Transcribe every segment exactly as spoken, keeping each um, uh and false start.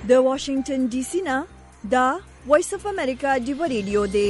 د واشنگټن ډي سي نه دا وایس اف امریکا ډیو ریډیو دی.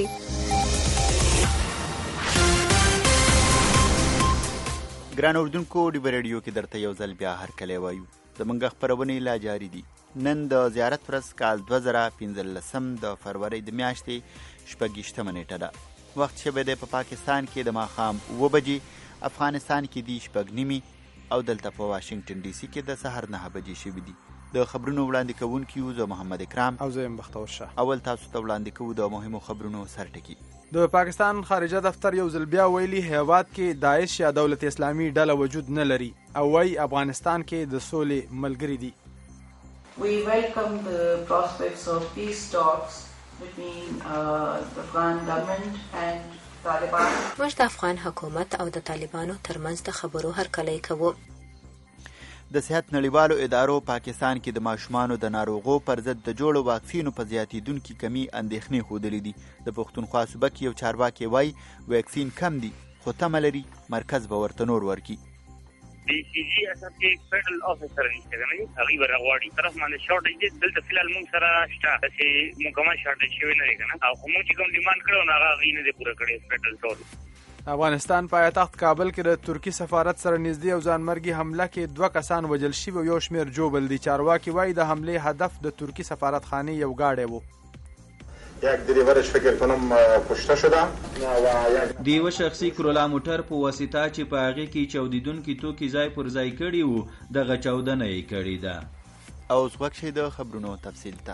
ګران اردوونکو ډیو ریډیو کې درته یو ځل بیا هرکلی وایو. زموږ خپرونې لا جاري دي. نن د زیارت ورځ کال دوه زره پنځلسم د فروری د میاشتې شپږیشتمه نیټه ده. وخت شوی دی په پاکستان کې د ماښام اوه بجې، افغانستان کې دي شپږ نیمې او دلته په واشنګټن ډي سي کې د سهار نهه بجې شوي دي. د خبرونو وړاندې کوونکي یو زه محمد اکرام او زه یم بختور شاه. اول تاسو ته وړاندې کوو د مهمو خبرونو سرټکي. د پاکستان خارجه دفتر یو ځل بیا ویلي هیواد کې داعش یا دولت اسلامي ډله وجود نه لري او وايي افغانستان کې د سولې ملګري دي. We welcome the prospects of peace talks between uh, the Afghan government and Taliban. موږ د افغان حکومت او د طالبانو ترمنځ د خبرو هرکلی کوو. د صحت نړیوالو ادارو پاکستان کې د ماشومانو د ناروغو پر ضد د جوړو واکسینو په زیاتېدونکي کمي اندېښنې ښودلې دي. د پښتونخوا صوبه کې یو چارواکي وایي واکسین کم دي خو تمه لري مرکز به ورته نور ورکړي. د سی جی اصل کې فیډرل افیسر نشته نه هغه ورغواړي طرف باندې شارټیج دي. دلته فلال موږ سره شته چې مکمل شارټیج شوی نه دی کنه او موږ چې کوم ډیماند کړو نه هغه غي نه دی پوره کړی فیډرل ټول. افغانستان پایتخت کابل کې د ترکی سفارت سره نږدې او ځانمرګي حمله کې دوه کسان وژل شوي او یو شمېر جوبل دي. چارواکي وایي د حملې هدف د ترکی سفارتخانې یو گاډی و. یک دریورش فکر کنم کشته شده د یوه شخصي کرولا موټر په واسطه چې په هغې کې چاودیدونکي توکي ځای پر ځای کړي وو دغه چاودنه یې کړې ده. اوس غوږ شئ د خبرونو تفصیل ته.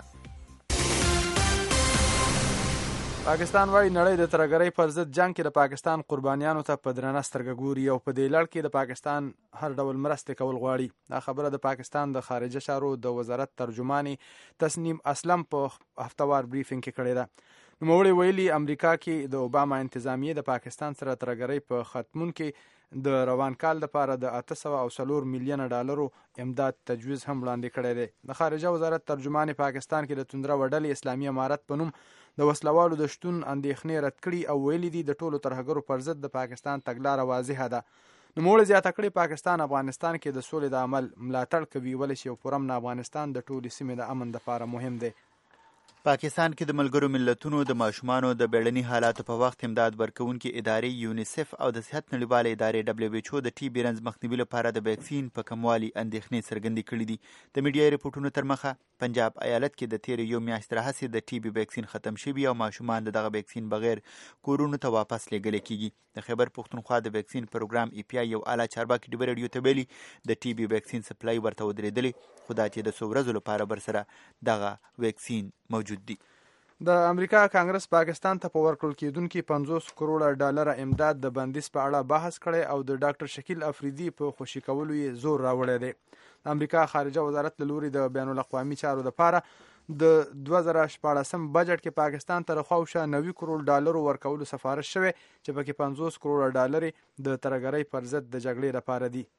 پاکستان وايي نړۍ د ترهګرۍ پر ضد جنگ کې د پاکستان قربانیانو ته په درنه سترګه ګوري او په دې لړ کې د پاکستان هر ډول مرستې کول غواړي. دا خبره د پاکستان د خارجه چارو د وزارت ترجمانې تسنیم اسلم په هفتوار بریفینګ کې کړې ده. نوموړي ویلي امریکا کې د اوباما انتظامیې د پاکستان سره ترهګرۍ په ختمون کې د روان کال لپاره د اته سوه او څلور میلیونه ډالرو امداد تجویز هم وړاندې کړی دی. د خارجه وزارت ترجمانې پاکستان کې د توندره وډلې اسلامي امارت په نوم د وسلوالو د شتون اندېښنې رد کړي او ویلي دي د ټولو ترهګرو پر ضد د پاکستان تګلاره واضحه ده. نوموړي زیاته کړې پاکستان افغانستان کې د سولې د عمل ملاتړ کوي ولې چې یو پرامن افغانستان د ټولې سیمې د امن لپاره مهم دی. پاکستان کې د ملګرو ملتونو د ماشومانو د بیړني حالاتو په وخت امداد ورکوونکې ادارې یونیسف او د صحت نړیوالې ادارې ډبلیو ایچ او د ټي بي رنځ مخنیوي لپاره د ویکسین په کموالي اندېښنې څرګندې کړې دي. د میډیا ریپورټونو تر مخه پنجاب ایالت کې د تېرې یو میاشت راهیسې د ټي بي ویکسین ختم شوي او ماشومان د دغه ویکسین بغیر کورونو ته واپس لیږلی کېږي. د خیبر پښتونخوا د ویکسین پروګرام ای پی آی یو اعلی چارواکي ډیو ریډیو ته ویلي د ټي بي ویکسین سپلای ورته ودرېدلی خو دا چې د څو ورځو لپاره برسره دغه ویکسین موجود دي. د امریکا کانګرس پاکستان ته په ورکړل کېدونکي پنځوس کروړه ډالره امداد د بندیز په اړه بحث کړی او د ډاکټر شکیل افریدي په خوشي کولو یې زور راوړی دی. د امریکا خارجه وزارت له لوري د بین الاقوامي چارو لپاره د دوه زره شپاړسم بجټ کې پاکستان ته خواوشا نوي کروڑ ډالرو ورکولو سفارش شوی چې پکې پنځوس کروڑه ډالر د ترهګرۍ پر ضد د جګړې لپاره دي.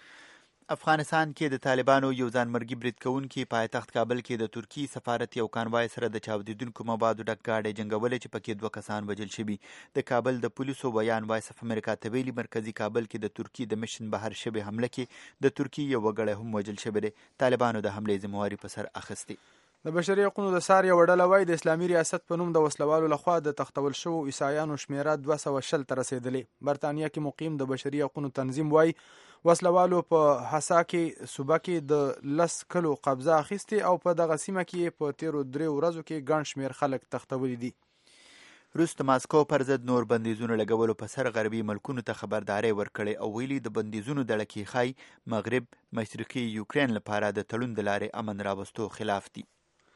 افغانستان کې د طالبانو یو ځانمرګي برید کوونکي پایتخت کابل کې د ترکی سفارت یو کانوای سره د چاودیدونکو موادو ډک ګاډی جنګولی چې پکې دوه کسان وژل شوي. د کابل د پولیسو بیان وایس اف امریکا ته ویلي مرکزي کابل کې د ترکی د مشن بهر شوې حمله کې د ترکی یو وګړی هم وژل شوی دی. طالبانو د حملې ذمهواري په سر اخیستې. د بشري حقوقو د سار یوه ډله وایي د اسلامي ریاست په نوم د وسلوالو لخوا د تختول شوو عیسایانو شمیره دوه سوه شل ته رسېدلې. برطانیه کې مقیم د بشري حقوقو تنظیم وایي وسلوالو په حسا کې صوبه کې د لس کلو قبضه اخیستې او په دغه سیمه کې په تیرو درې ورځو کې ګڼ شمېر خلک تختولي دي. روس د ماسکو پر ضد نور بندیزونو لګولو په سر غربي ملکونو ته خبرداری ورکړی او ویلي د بندیزونو ډله کې ښایي مغرب مشرقي یوکرین لپاره د تړون د لارې امن راوستو خلاف دي.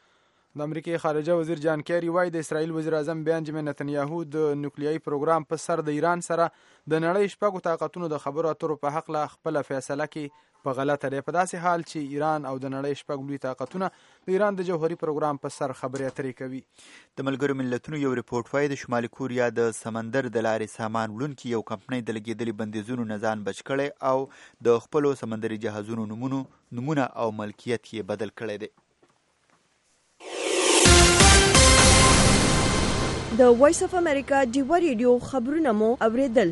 د امریکای خارجه وزیر جان کیری وایي د اسرائیل وزیر اعظم بنجامین نتنیاهو د نیوکلیایي پروګرام په سر د ایران سره د نړۍ شپږو طاقتونو د خبرو اترو په حق له خپل فیصله کې په غلطه دی. په داسې حال چې ایران او د نړۍ شپږ لوی طاقتونه د ایران د جوهري پروګرام په سر خبرې اترې کوي. د ملګرو ملتونو یو ریپورټ وایي د شمالي کوریا د سمندر د لارې سامان وړونکي یو کمپنۍ د لګېدلي بندیزونو نه ځان بچ کړی او د خپلو سمندري جهازونو نومونو نومونه او ملکیت یې بدل کړی دی. د وایس اف امریکا ډیو ریډیو خبرونه مو اوریدل.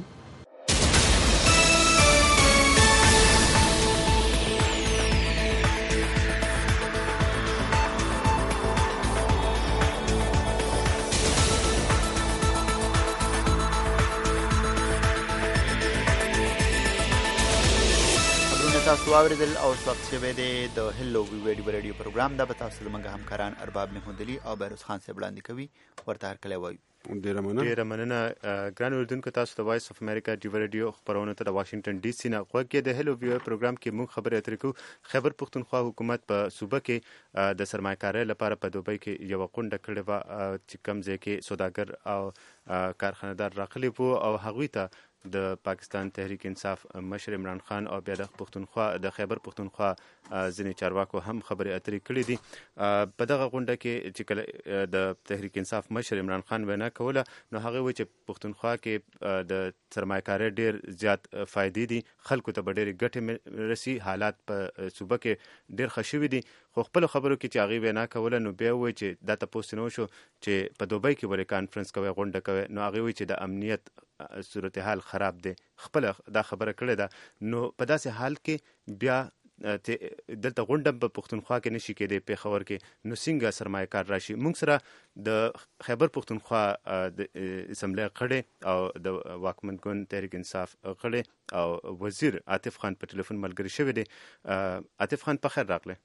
تاسو واوریدل او وخت شوه د هلو وی ویډیو رادیو پروګرام دا به تاسو زموږ همکاران ارباب محمودلی او بیروز خان صاحب وړاندې کوي ورته هر کله وایو. ډیره مننه ډیره مننه ګران اوریدونکو تاسو د وایس اف امریکا ډیو رادیو خبرونه ته د واشنگټن ډي سي نه غوږ د هلو وی پروګرام کې موږ خبرې اترې کوو. خیبر پښتونخوا حکومت په صوبه کې د سرمایه‌کارۍ لپاره په دوبۍ کې یو غونډه کړې و چې کوم ځای کې سوداګر او کارخانه‌دار راغلي وو او هغوی ته د پاکستان تحریک انصاف مشر عمران خان او بیا د پښتونخوا د خیبر پښتونخوا ځینې چارواکو هم خبرې اترې کړې دي. په دغه غونډه کې چې کله د تحریک انصاف مشر عمران خان وینا کوله نو هغه وایي چې پښتونخوا کې د سرمایه‌کارۍ ډېر زیات فایدې دي، خلکو ته به ډېرې ګټې رسي، حالات په صوبه کې ډېر ښه شوي دي. خو خپلو خبرو کې چې هغې وینا کوله نو بیا وایي چې دا تپوس نه وشو چې په دوبۍ کې ولې کانفرنس کوئ غونډه کوئ، نو هغې وایي چې د امنیت صورتحال خراب دی، خپله دا خبره کړې ده. نو په داسې حال کې بیا دلته غونډه په پښتونخوا کې نشي کېدی پېښور کې، نو څنګه سرمایه کار راشي؟ موږ سره د خیبر پښتونخوا د اسمبلی غړی او د واکمن ګوند تحریک انصاف غړی او وزیر عاطف خان په ټلیفون ملګری شوی دی. عاطف خان په خیر راغلی.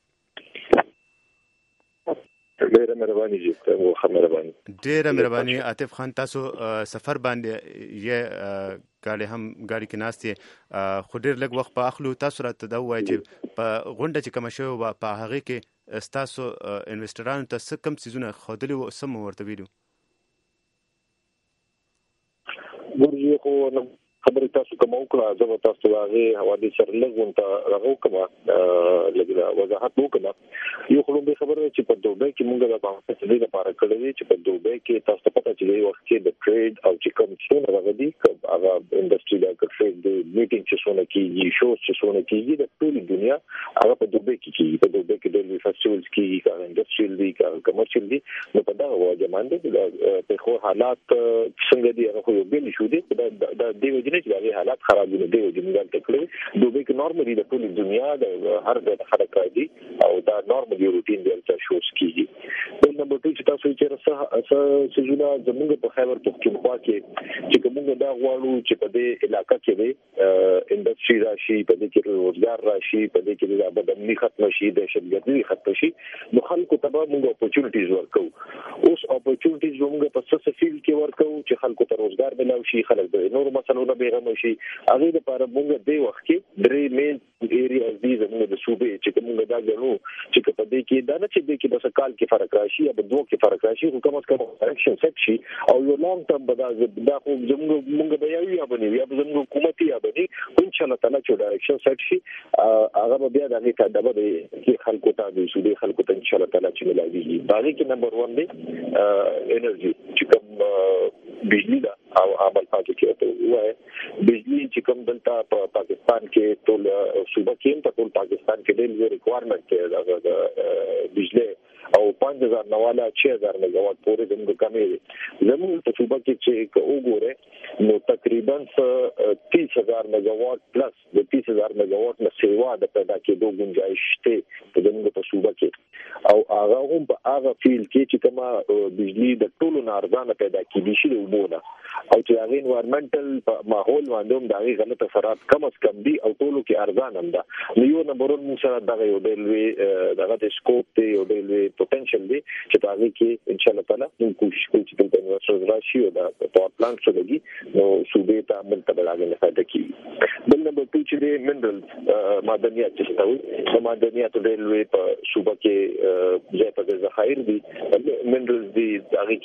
ډیره مهرباني جی ته مهرباني ډیره مهرباني عاطف خان. تاسو سفر باندې یې ګاډي هم ګاډي کې ناستې خو ډیر لږ وخت په اخلو. تاسو راته دا ووایئ چې په غونډه چې کومه شوې وه په هغې کې ستاسو انویسټرانو ته څه کوم څیزونه ښودلي وو، څه مو ورته ویلي وو؟ ګورجي خو خبرې تاسو کوم وکړه، زه به تاسو هغې حوالې سره لږ ورته هغه وکړم، لږ وضاحت وکړم. یو خو لومړۍ خبره چې په دوبۍ کې موږ د بانک د لپاره کړی دی چې په دوبۍ کې تاسو ته پته چې د وخت کې د ټریډ او چې کوم څونه راغلي هغه انډستری د ټریډ د میټینګ چې څونه کیږي، شو چې څونه کیږي، د ټول دنیا هغه په دوبۍ کې کیږي. په دوبۍ کې د فیسټیوالز کیږي، کا انډستریل دي، کا کمرشل دي. نو په دا وجه باندې د خو حالات څنګه دي هغه یو بل شو دي د دې وجه نه چې حالات خراب دي. د دې وجه نه تکړه دوبۍ کې نورمالي د ټول دنیا د هر د خلک دي او دا نورمالي روټین دی چې شوز کیږي. بل نمبر دوه چې تاسو چې رسه سيزونه زموږ په خیبر پښتونخوا کې چې کومه دا غواړو چې په دې علاقې کې د انډستری راشي، په دې کې روزګار راشي، په دې کې د بدامني ختم شي، د شتګردي ختم شي، نو خلکو ته به موږ اپورچونټیز ورکو. اوس اپورچونټیز موږ په څه فیلډ کې ورکو چې خلکو ته روزګار ملو شي، خلک د نور مسلو نه بیغم شي. هغه لپاره موږ د وخت کې درې مین ایریا دي زموږ د صوبې چې موږ دا غنو چې په دې کې دا نه چې دې کې بس کال کې فرق راشي یا په دوه کې فرق راشي، خو کوم څه اکشن سیټ شي او یو لانګ ټرم به دا خو زموږ موږ به یو یا بنې یا زموږ حکومت یا بنې ان شاء الله تعالی چې ډایرکشن سیټ شي هغه بیا د هغه د به خلکو ته د صوبې خلکو ته ان شاء الله تعالی چې ملایي. باقي کې نمبر ون دی انرژي چې کوم بجلی دا او عمل پاتې کېږي. وای بجلی چې کوم دلته په پاکستان کې ټول صوبه کې په ټول پاکستان کې ډېر ریکوایرمنت دی د بجلی او پنځه هزار نواله شش هزار میگاواټ پورې زموږ کمې زموږ په صوبه کې چې وګوره نو تقریبا تیس هزار میگاواټ پلس د تیس هزار میگاواټ نه سیوا د پیدا کېدو گنجائش شته په زموږ په صوبه کې او هغه هم په هغه فیل کې چې کومه بجلی د ټولو نارضانه پیدا کېدي شي د وبونه او چې هغه انوایرنمنټل ماحول باندې هم دغه غلط اثرات کم از کم دي او ټولو کې ارزان هم ده. نو یو نمبر ون سره دغه یو ډېر وی دغه د سکوپ دی یو ډېر وی پوتنشل دی چې هغه کې ان شاء الله تعالی موږ کوشش کوو چې د انویسټرز راشي او د پاور پلانټ سره لګي نو صوبې ته عمل ته بلاګل فائدہ کیږي. بل نمبر دوه چې د منرل معدنیات چې تاسو د معدنیات د ریلوی په صوبه کې ځای په ذخایر دي منرل دي هغه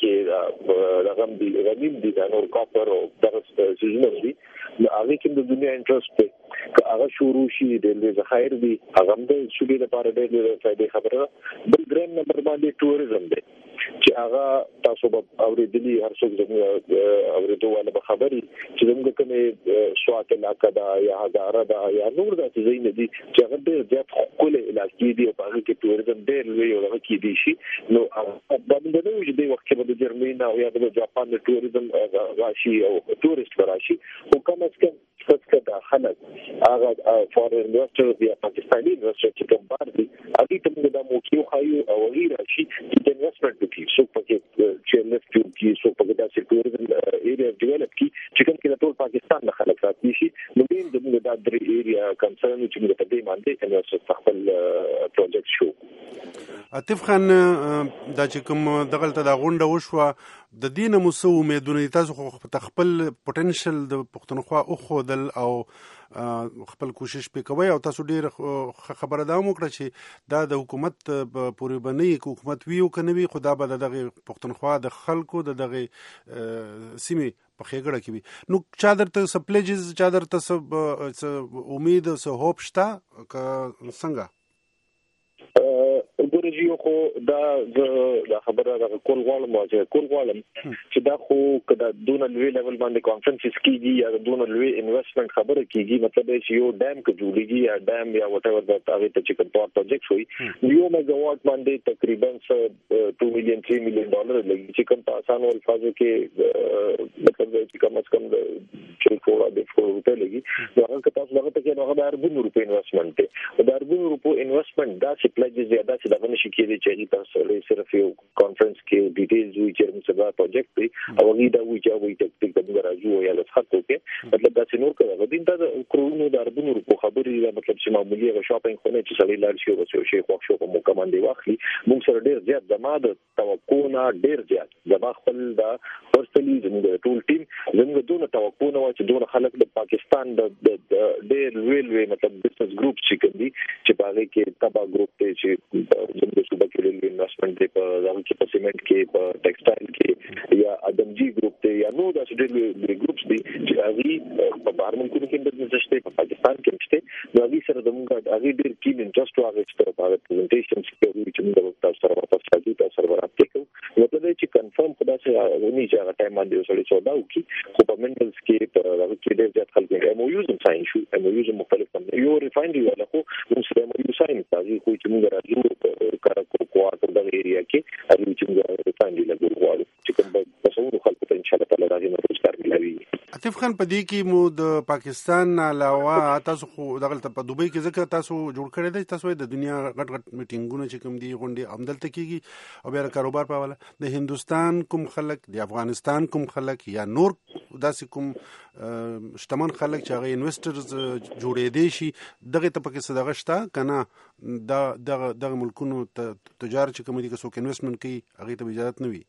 کې رقم دي غنیم دي د نور کاپر او دغه سيزونه دي هغه کې د دنیا انټرست دی که هغه شروع شي د ریلوی ذخایر دي هغه د صوبې لپاره ډېر فائدې خبره. بل دریم نمبر باندې ټوریزم دی چې هغه تاسو به اوریدلی هر څوک زموږ اوریدواله به خبري چې زموږ کومه سوات علاقه دا یا هزاره دا یا نور د ځای نه دي چې هغه ډېر زیات خپل علاقې دي او هغه کې ټوریزم ډېر لوی او هغه کې دي شي نو باندې نو چې د وخت کې د جرمني او یا د جاپان د ټوریزم راشي او ټوریست راشي او کوم څه څه د خلک هغه فورن انویسټرز یا پاکستاني انویسټر چې کوم بار دي هغه ته موږ د موقعو خایو او غیر شي چې انویسټمنت وکړي څو پکې کمرشل لفټ جوړ کی سو په داسې ټوریزم ایریا ډیولپ کی چې کوم کې ټول پاکستان نه خلک راځي شي نو دې د دا درې ایریا کنسرن چې موږ په دې باندې انویسټ خپل پروجیکټ شو. عاطف خان دا چې کوم دغلته دا غونډه وشوه د دې نه مو څه امیدونه تاسو خو خپل پوتنشل د پښتونخوا او خودل او خپل کوشش پې کوي او تاسو ډیر خبره دا مو کړه چې دا د حکومت پورې بنئ حکومت ویو کنه وی خدا به دغه پښتونخوا د خلکو د دغه سیمې په خېګړه کې وي نو چا درته سپلیجز چا درته سب امید سه هوپ شته څنګه ګورجیو خو دا د خبره د کول غواړم چې کول غواړم چې دا خو کدا دونه لوی لیول باندې کانفرنسز کیږي یا دونه لوی انویسټمنٹ خبره کیږي مطلب چې یو ډیم کې جوړیږي یا ډیم یا وات ایور دا هغه ته چې کوم پروجیکټ وي یو میگا واټ باندې تقریبا two million three million ډالر لګي چې کوم په اسانو الفاظو کې مطلب چې کوم څه کوم چې فورا د فور روپے لګي نو هغه تاسو هغه ته کې هغه اربونو روپے انویسټمنٹ دی د اربونو روپے انویسټمنٹ دا چې پلیجز زیاده چې دا نشي کېدی چې تاسو له صرف یو کانفرنس کې ډیټیلز وی چې موږ سبا پروجیکټ دی او هغه دا وی چې وی ټیک ټیک د راځو یا له خاطر کې مطلب دا چې نور کړه دین دا کرونو د اربونو روپو خبرې دا مطلب چې معمولی غو شاپینګ خونه چې سړی لاړ شي او څه شي خو شو په موقع باندې واخلي موږ سره ډیر زیات زما د توقع نه ډیر زیات زما خپل دا پرسنلی زموږ ټول ټیم زموږ دونه توقع نه و چې دونه خلک د پاکستان د ډیر ریلوی مطلب بزنس ګروپ چې کوي چې باغې کې تبا ګروپ ته چې زموږ صوبه کې ریلوی انویسټمنٹ دی په هغه کې په سیمنټ کې په ټیکسټایل کې یا ادمجی ګروپ ته یا نو دا چې ډیر ګروپس دي چې هغه په بهر ملکونو کې بزنس شته په پاکستان کې شته نو هغه سره زموږ هغه ډیر کین انټرست واغې چې په پریزنټیشنز کې چې موږ تاسو سره تاسو سره تاسو سره راځو مطلب چې کنفرم خدا سره ونی چې هغه ټایم باندې وسړي سودا وکي خو په منډلز کې په هغه کې ډیر ځات خلک ایم او یوز ساين شو ایم او یوز مختلف دي یو ریفاینډری ولا خو موږ سره ایم او یوز ساين تاسو خو چې موږ راځو کار کوو د ایریا کې هغه چې موږ ریفاینډری لګول غواړو چې کوم تاسو خلکو ته ان شاء الله تعالی راځي نو روزګار ملوي. عاطف خان په دې کې مو د پاکستان علاوه تاسو خو دغه په دوبۍ کې ځکه تاسو جوړ کړی دی تاسو د دنیا غټ غټ میټینګونه چې کوم دي غونډې عمدلته کیږي او بیا کاروبار په حواله د هندستان کوم خلک د افغانستان کوم خلک یا نور داسې کوم شتمن خلک چې هغه انویسټرز جوړې دي شي دغه ته پکې صدقه شته کنه دا دغه دغه ملکونو تجارت چې کوم دي که څوک انویسټمنټ کوي هغه ته اجازه نه وي.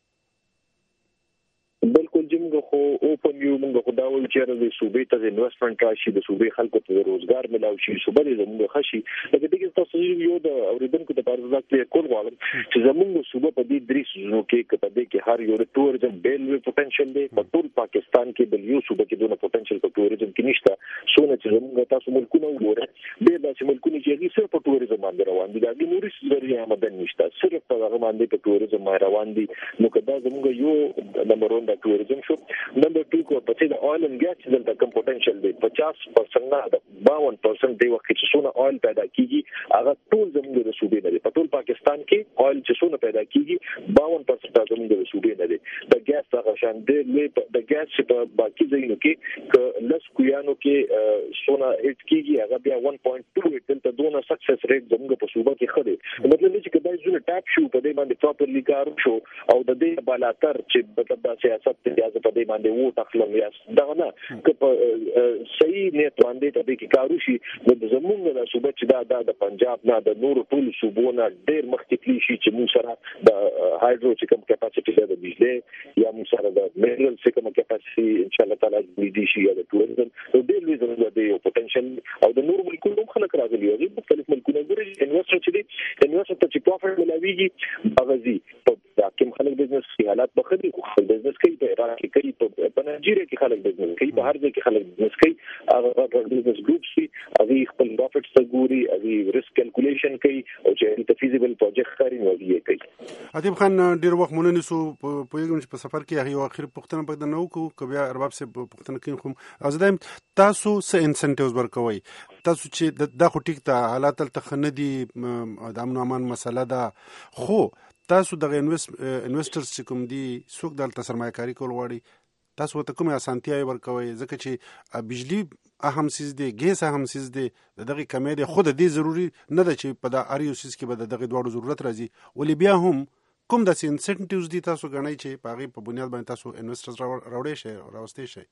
بالکل جمع خو اوپن یو موږ خو دا وایو چې د صوبې ته انویسټمنٹ راشي د صوبې خلکو ته روزګار ملاوي شي صوبې دې زموږ خشي لکه دغه تاسو یو د اوریدونکو د پارځات کې کول غواړم چې زموږ صوبې په دې درې سيزونو کې کته دې کې هر یو ټوریزم بیل پوتنشل دی په ټول پاکستان کې بل یو صوبې کې دونه پوتنشل په ټوریزم کې نشته سونه چې زموږ تاسو ملکونه وګورئ ډېر داسې ملکونه چې صرف په ټوریزم باندې روان دي دا د نوري ذریعہ آمدن نشته صرف په هغه باندې په ټوریزم روان دي نو کدا زموږ یو نمبر ون د ټوریزم شو نمبر two کو په د oil and gas دلته کم پوتنشل دی fifty percent نه د fifty percent دی وخت چې څونه oil پیدا کیږي هغه ټول زموږ د صوبې نه دی په ټول پاکستان کې oil چې څونه پیدا کیږي fifty percent زموږ د صوبې نه دی د ګاز هغه شان دی د ګاز په باقي ځایونو کې ک لس کویانو کې څونه اټ کیږي هغه بیا one point two دلته دونه سکسس ریټ زموږ په صوبه کې خره مطلب چې کدا زونه ټاپ شو په دې باندې پراپرلی کار شو او د دې بالاتر چې مطلب د سیاست ته په دې باندې وو تخلم یا دا نه که صحیح نیت باندې ته کې کارو شي د زمونږ د صوبې چې دا د پنجاب نه د نور ټول صوبونه ډېر مختلفي شي چې موږ سره د هایدرو چې کوم کیپاسټي ده د بجلی یا موږ سره د منرل چې کوم کیپاسټي ان شاء الله تعالی دې شي یا د ټوریزم ډېر لوی زموږ د یو پوتنشل او د نور ملکونو خلک راغلي دي مختلف ملکونه ګوري انویسټر چې دي انویسټر چې پروفیټ ملاويږي هغه زی دا کوم خلک بزنس کې حالات بخدي خو بزنس کوي په عراق کې کوي په نایجیریا کې خلک بزنس کوي په هر ځای کې خلک بزنس کوي هغه بزنس ګروپ سي هغه خپل پروفټس ته ګوري هغه ریسک کیلکولیشن کوي او چې د فیزیبل پروجیکټ کاری نوږي کوي. عاطف خان ډیر وخت مونږ نه سو په یوه په سفر کې هغه اخر پښتنه پکې نه وکړو کبه ارباب سه پښتنه کې کوم ازدایم تاسو څه انسنټیوز ورکوي تاسو چې د خو ټیک ته حالات التخندي د امن امان مسله ده خو تاسو د انویسټرز چې کوم دي څوک دلته سرمایه کاری کول غواړي تاسو ته کومه اسانتیاوي ورکوي ځکه چې بجلی اهم سیز دی ګیس اهم سیز دی دغه کمې دی خود دې ضروری نه ده چې په دا اریو سیز کې به دغه دوړو ضرورت راځي ولې بیا هم کوم داسې انسنټیوز دي تاسو غنئ چې په هغې په بنیاد باندې تاسو انویسټرز راوړی شئ راوستی شئ؟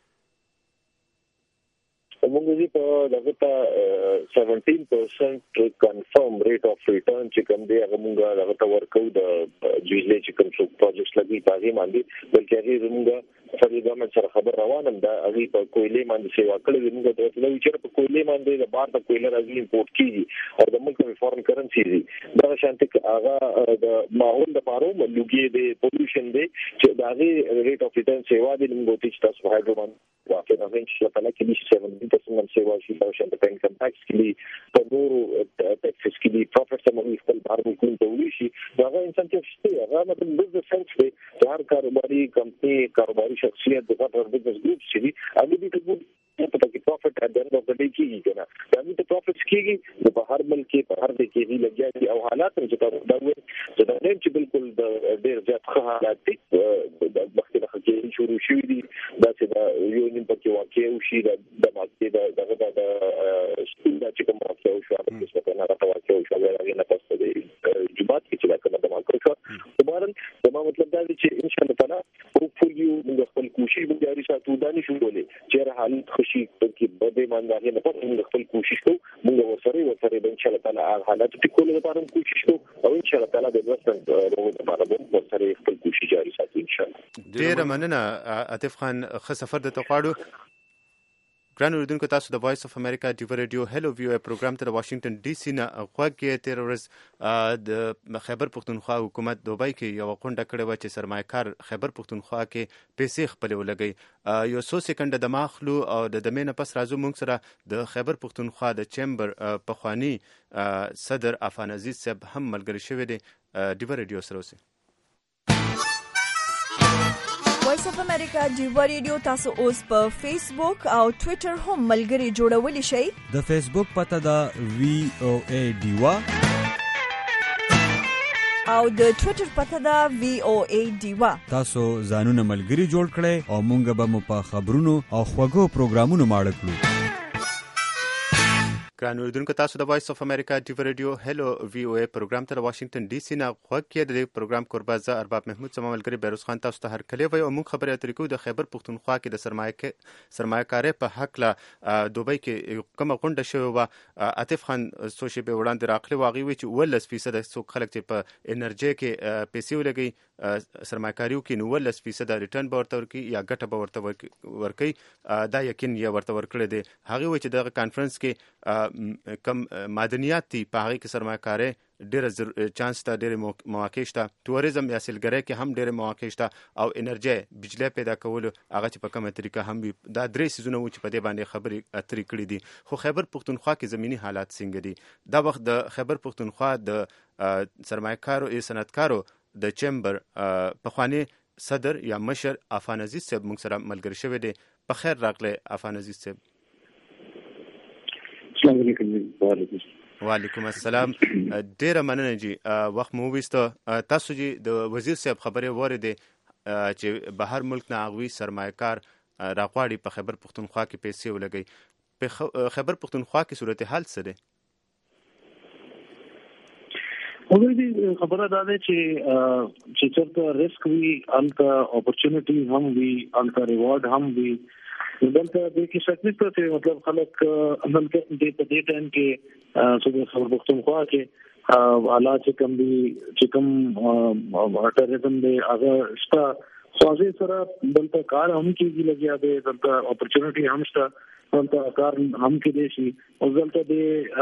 موږ دې په دغه ته سیونټین پرسنټ کنفرم ریټ اف ریټرن چې کوم دی هغه موږ دغه ته ورکو د جوړلې چې کوم څو پروجیکټ لګي په هغه باندې بلکې هغه موږ فدرال ګورنمنت سره خبر روانم دا هغه په کویلې باندې سیوا کړې موږ د نو چې په کویلې باندې د بار د کویلې راځي امپورټ کیږي او د ملک په فورن کرنسي دي دا شانتي هغه د ماحول لپاره لوګي دی پولوشن دی چې دا هغه ریټ اف ریټرن سیوا دی موږ چې تاسو هایډرو باندې واکه نه ویني چې په لکه دي سیونټین پرسنټ سیوا شي او شانتي په انکم ټاکس کې دي په نورو ټاکسز کې دي پروفیټ سم خپل بار ممکن ته وي شي دا هغه انسنټیو شته هغه مطلب بزنس سنس دی هر کاروباري کمپنی کاروباري شخصیت د غټ بزنس ګروپ چې دي هغه دې ته په تاسو پروفیټ اټ د اند اف د ډے کیږي کنه دا دې ته پروفیټ کیږي په هر ملک کې په هر ځای کې دي لګیا دي او حالات چې تاسو دا وایي چې دا نه چې بالکل د ډېر زیات ښه حالات دي د مخکې د خلکو شروع شوي دي دا چې دا یو نیم پکې واقع شي د ماکې د دغه د سټوډنټ چې کوم واقع شو هغه څه په نه راته واقع شو هغه نه تاسو د جوبات کې چې دا کومه د ماکو شو عمرن دا مطلب دا چې ان شاء الله تعالی هوپفولي موږ خپل کوشش به جاري ساتو دا نشو کولای چې حالت خوشي کې بده مانځي نه پته موږ خپل کوشش کوو موږ ورسره ورسره ان شاء الله تعالی حالات ټیک کولو لپاره کوشش کوو او ان شاء الله تعالی د انویسټمنټ روغ لپاره به ورسره خپل کوشش جاري ساتو ان شاء الله. ډیر مننه عاطف خان ښه سفر د تقاړو ګران اوریدونکو تاسو د وایس اف امریکا ډیو ریډیو هلو ویو پروګرام ته واشنگټن ډي سي نه غوږ کې تیر ورځ د خیبر پښتونخوا حکومت دوبۍ کې یو غونډه کړې و چې سرمایه‌کار خیبر پښتونخوا کې پیسې خپل ولګي یو څو سکند د ماخلو او د دمه نه پس راځو موږ سره د خیبر پښتونخوا د چیمبر پخوانی صدر عفان عزیز صاحب هم ملګری شوی دی ډیو ریډیو سره اوسه وایس اف امریکا ډیو ریډیو تاسو اوس په فیسبوک او ټوئیټر هم ملګری جوړولی شئ د فیسبوک پته دا وی او ای ډیوا او د ټوئیټر پته دا وی او ای ډیوا تاسو ځانونه ملګری جوړ کړئ او مونږ به مو په خبرونو او خوږو پروګرامونو ماړه کړو. ګران اوریدونکو تاسو د وایس اف امریکا ډیو ریډیو هلو وی او ای پروګرام ته واشنگټن ډي سي نه غوږ کې د پروګرام قربازه ارباب محمود سم ملګری بیروز خان تاسو ته هر کلی وي او موږ خبرې اترې کوو د خیبر پښتونخوا کې د سرمایه سرمایه‌کارۍ په حق لا دوبۍ کې کومه غونډه شوې و عاطف خان سوشي به وړاندې راغلی واغی وی چې ولس فیصد څوک خلک چې په انرژي کې پیسې ولګي سرمایه‌کاریو کې نو ولس فیصد ریټرن به ورته ورکړي یا ګټه به ورته ورکړي دا یقین یې ورته ورکړي دی هغه وی چې د کانفرنس کې کم معدنیات دي په هغه کې سرمایه‌کارۍ ډېر چانس ته ډېر مواقع شته ټوریزم یا سیلګرۍ کې هم ډېر مواقع شته او انرژي بجلی پیدا کول هغه چې په کومه طریقه هم دا درې سيزونه و چې په دې باندې خبرې اترې کړې دي خو خیبر پښتونخوا کې زمینی حالات څنګه دي دا وخت د خیبر پښتونخوا د سرمایه‌کارو او صنعتکارو د چیمبر پخوانی صدر یا مشر عفان عزیز صاحب موږ سره ملګری شوی دی په خیر راغلی عفان عزیز صاحب. السلام علیکم. وعلیکم السلام. ډیره مننه جی وخت مو وسته تاسو جی د وزیر صاحب خبرې وریدې چې بهر ملک نه اغوي سرمایه‌کار راغواړي په خیبر پښتونخوا کې پیسې ولګي په خیبر پښتونخوا کې صورتحال څه ده؟ وګورئ خبره دا ده چې چې چېرته ریسک وي الته اپورچونټیز هم وي الته ریوارډ هم وي دلته د کې شک نشته چې مطلب خلک عمل کې د دې ټایم کې څه د خبر پښتونخوا کې حالات چې کوم دي چې کوم ټریزم دی هغه شته خوازي سره دلته کار هم کېږي لګیا دی دلته اپورچونټي هم شته دلته کار هم کې دي شي او دلته د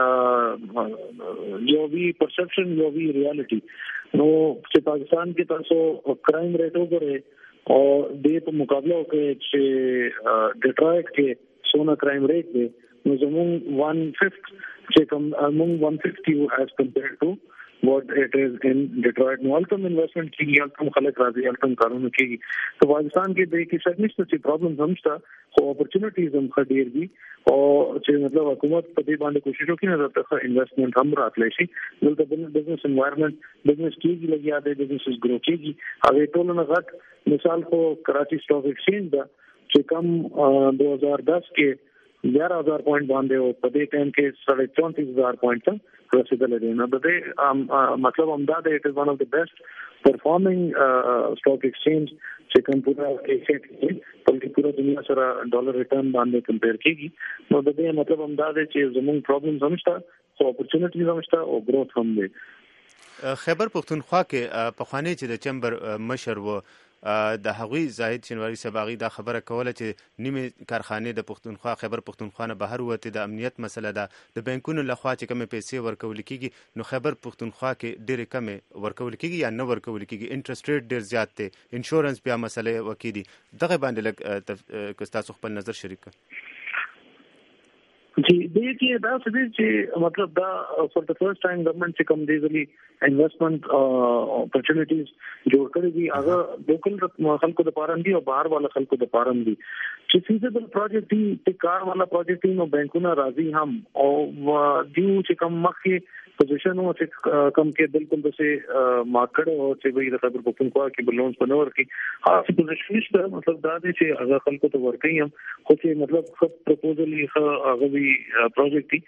یو وی پرسپشن یو وی ریالټي نو چې پاکستان کې تاسو کرائم ریټ وګورئ او د په مقابله کې چې ډیټرایټ کې سونا کرائم ریټ دی نو زموږ one fifth چې کوم موږ one fifty as compared to what it is in Detroit. No, ultim investment की ultim खलक राजी ultim कानून की तो पाकिस्तान के बे की शक निश्चित सी प्रॉब्लम समझता हो अपॉर्चुनिटीज हम खडीर भी और जे मतलब हुकूमत पति बांधे कोशिशों की नजर तक इन्वेस्टमेंट हम रात लेशी दल बिजनेस एनवायरनमेंट बिजनेस की लगी आते बिजनेस ग्रो की अगर टोल न घट मिसाल को कराची स्टॉक एक्सचेंज दा कि कम दो हज़ार दस के ग्यारह हजार पॉइंट बांधे हो पदे टाइम के साढ़े चौंतीस हजार पॉइंट तक रसीदल देना बदे मतलब अमदाद it is one of the best performing stock exchange से कम पूरा एशिया बल्कि पूरा दुनिया सारा डॉलर रिटर्न बांधने कंपेयर की तो बदे मतलब अमदाद है चीज जमुन प्रॉब्लम समझता तो अपॉर्चुनिटी समझता और ग्रोथ हम दे خیبر پختونخوا کې په خوانی چې د چمبر مشر و د هغوی زاهد شنواری سباغي دا خبره کوله چې نیمه کارخانه د پختونخوا خیبر پختونخوا نه بهر وته د امنیت مسله ده د بانکونو لخوا چې کوم پیسې ورکول کیږي نو خیبر پختونخوا کې ډېر کم ورکول کیږي یا نه ورکول کیږي انټرست ریټ ډېر زیات دی انشورنس بیا مسله وکړي دغه باندې لګ تاسو خپل نظر شریک जी देखिए दा सदी जी मतलब दा for the first time government से कम देजली इन्वेस्टमेंट अपॉर्चुनिटीज जोड़ करेगी अगर लोकल खल को दपारन भी और बाहर वाला खल को दपारन भी कि फीजिबल प्रोजेक्ट ही कार वाला प्रोजेक्ट ही नो बैंकों ना राजी हम और ड्यू से कम मख के पोजीशन हो से कम के बिल्कुल जैसे मार्केट और से वही खबर पختونخوا की लोन्स बनवर की हां से पोजीशन है मतलब दादे से अगर खल को तो वर्क ही हम खुद से मतलब सब प्रपोजल ही अगर भी प्रोजेक्ट थी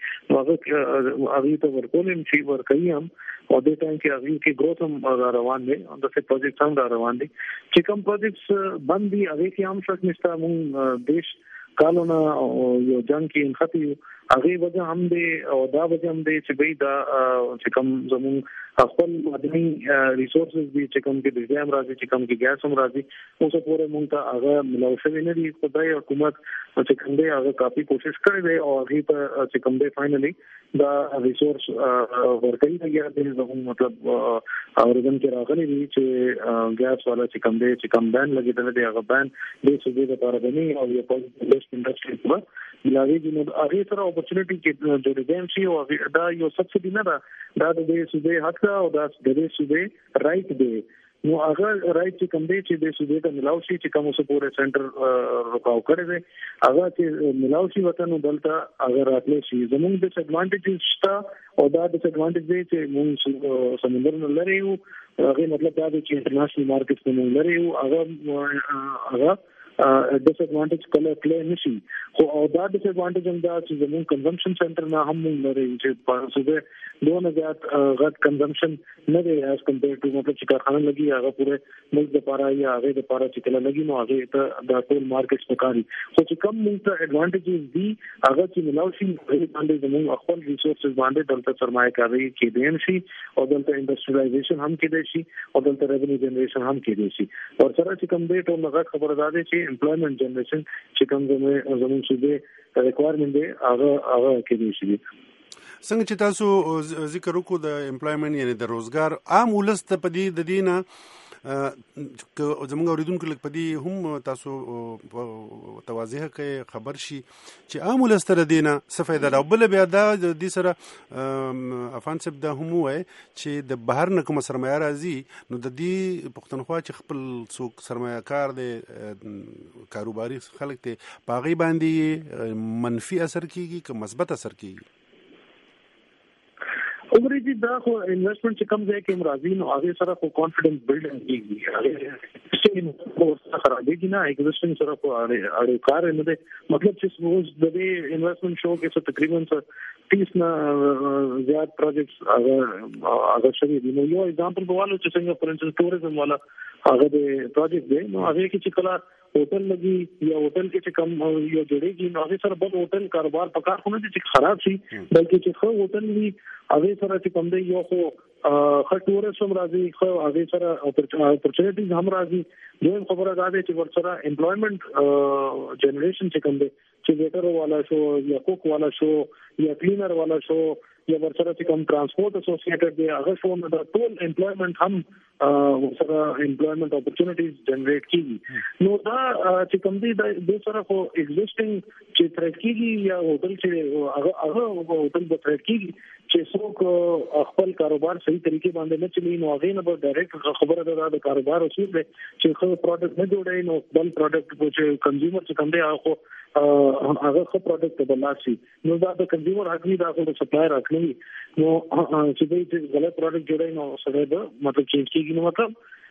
अगर अभी तो वर्कों में शी वर्क ही हम और दे टाइम के अभी की ग्रोथ हम रवान में और दस प्रोजेक्ट हम रवान दी चिकम प्रोजेक्ट्स बंद भी अभी की हम शक निष्ठा देश कालोना यो जंग की खती अगे वजह हम दे और दा वजह हम दे चिबई दा चिकम जमुन खपल आदमी रिसोर्सेज भी चिकम के बिजली हम राजी चिकम की गैस हम राजी उसे पूरे मुंता अगर मिलावशे भी नहीं खुदाई हुकूमत चिकम दे अगर काफी कोशिश कर दे और अभी पर चिकम दे फाइनली दा रिसोर्स वर्कई गया दे जमुन मतलब आवेदन के रागनी भी चे गैस वाला चिकम दे चिकम बैन लगी तरह दे अगर बैन दे सुबह का तारा बनी और ये पॉजिटिव इंडस्ट्री पूरा मिलावी जी ने आगे तरह अपॉर्चुनिटी के जो रिजेंसी हो दा यो सब्सिडी ना दा दा दे सुबह हक और दा दे सुबह राइट दे नो अगर राइट से कम दे दे सुबह का मिलावशी से कम उसे पूरे सेंटर रुकाव करे दे अगर से मिलावशी वतन दलता अगर अगले सी जमीन डिसएडवांटेजेस था और दा डिसएडवांटेज दे से मुंग समुद्र में लड़े हो अगर मतलब दा दे इंटरनेशनल मार्केट में लड़े हो अगर अगर डिसएडवांटेज कलर क्ले निशी हो और दा डिसएडवांटेज हम दा जमीन कंजम्पशन सेंटर ना हम लड़े जे सुबह दो हजार गत कंजम्पशन न दे एज कंपेयर टू मतलब चिकारखाना लगी अगर पूरे मुल्क दे पारा या आगे दे पारा चिकला लगी नो आगे दा टोल मार्केट्स में कारी सो चिकम मुल्क एडवांटेजेस दी अगर ची मिलावशी बांधे जमीन अखल रिसोर्सेज बांधे दलता सरमायाकारी के देनशी और दलता इंडस्ट्रियलाइजेशन हम के देशी और दलता रेवेन्यू जनरेशन हम के देशी और सारा चिकम दे तो नगद खबरदारे ची एम्प्लॉयमेंट जनरेशन चिकम में जमीन सुबह रिक्वायरमेंट दे आगे आगे के देशी څنګه چې تاسو ذکر وکړو د امپلایمنت یعنی د روزګار عام ولس ته پدې د دینه زموږ اوریدونکو لکه پدې هم تاسو توضیح کوي خبر شي چې عام ولس ته دینه څه فائدہ ده بل بیا دا د سره افانسب ده هم وای چې د بهر نه کوم سرمایه راځي نو د دې پښتونخوا چې خپل څوک سرمایه کار دی کاروباري خلک ته باغی باندې منفي اثر کیږي که مثبت اثر کیږي उमरी जी दा को इन्वेस्टमेंट से कम जाए कि राजीन आगे सारा को कॉन्फिडेंस बिल्ड की आगे खराबेगी ना एग्जिस्टिंग सारा को अरे अरे कार है मुझे मतलब जिस रोज दबे इन्वेस्टमेंट शो के तकरीबन तीस ना ज्यादा प्रोजेक्ट्स अगर अगर शरीर नो यो एग्जांपल बोलो जैसे फॉर इंस्टेंस टूरिज्म वाला अगर प्रोजेक्ट दे नो आगे की चिकला होटल लगी या होटल के कम या जुड़ेगी आगे सर बहुत होटल कारोबार पकार होने से खराब थी बल्कि जो होटल भी आगे सर कम दे यो को खर टूरिज्म राजी खो आगे सर अपॉर्चुनिटीज हम राजी जो खबर आगे ची वर्षरा एम्प्लॉयमेंट जनरेशन से कम दे ची वेटर वाला शो या कुक वाला शो या क्लीनर वाला शो या वर्षरा से कम ट्रांसपोर्ट एसोसिएटेड दे अगर शो में टोल एम्प्लॉयमेंट हम वर्षरा एम्प्लॉयमेंट अपॉर्चुनिटीज जनरेट की नो दा ची कम दे दो सर को एग्जिस्टिंग ची थ्रेड की या होटल ची अगर अगर होटल ब थ्रेड की चेसों को अखबल कारोबार सही तरीके बांधे न चली नो आगे न डायरेक्ट खबर अदा द कारोबार उसूल है चेखो प्रोडक्ट न जोड़े नो बल प्रोडक्ट को कंज्यूमर से कंदे आखो अगर खो प्रोडक्ट बलासी नो दा द कंज्यूमर हकनी दा को सप्लायर हकनी नो सीधे गलत प्रोडक्ट जोड़े नो सदे द मतलब चेंज की नो मतलब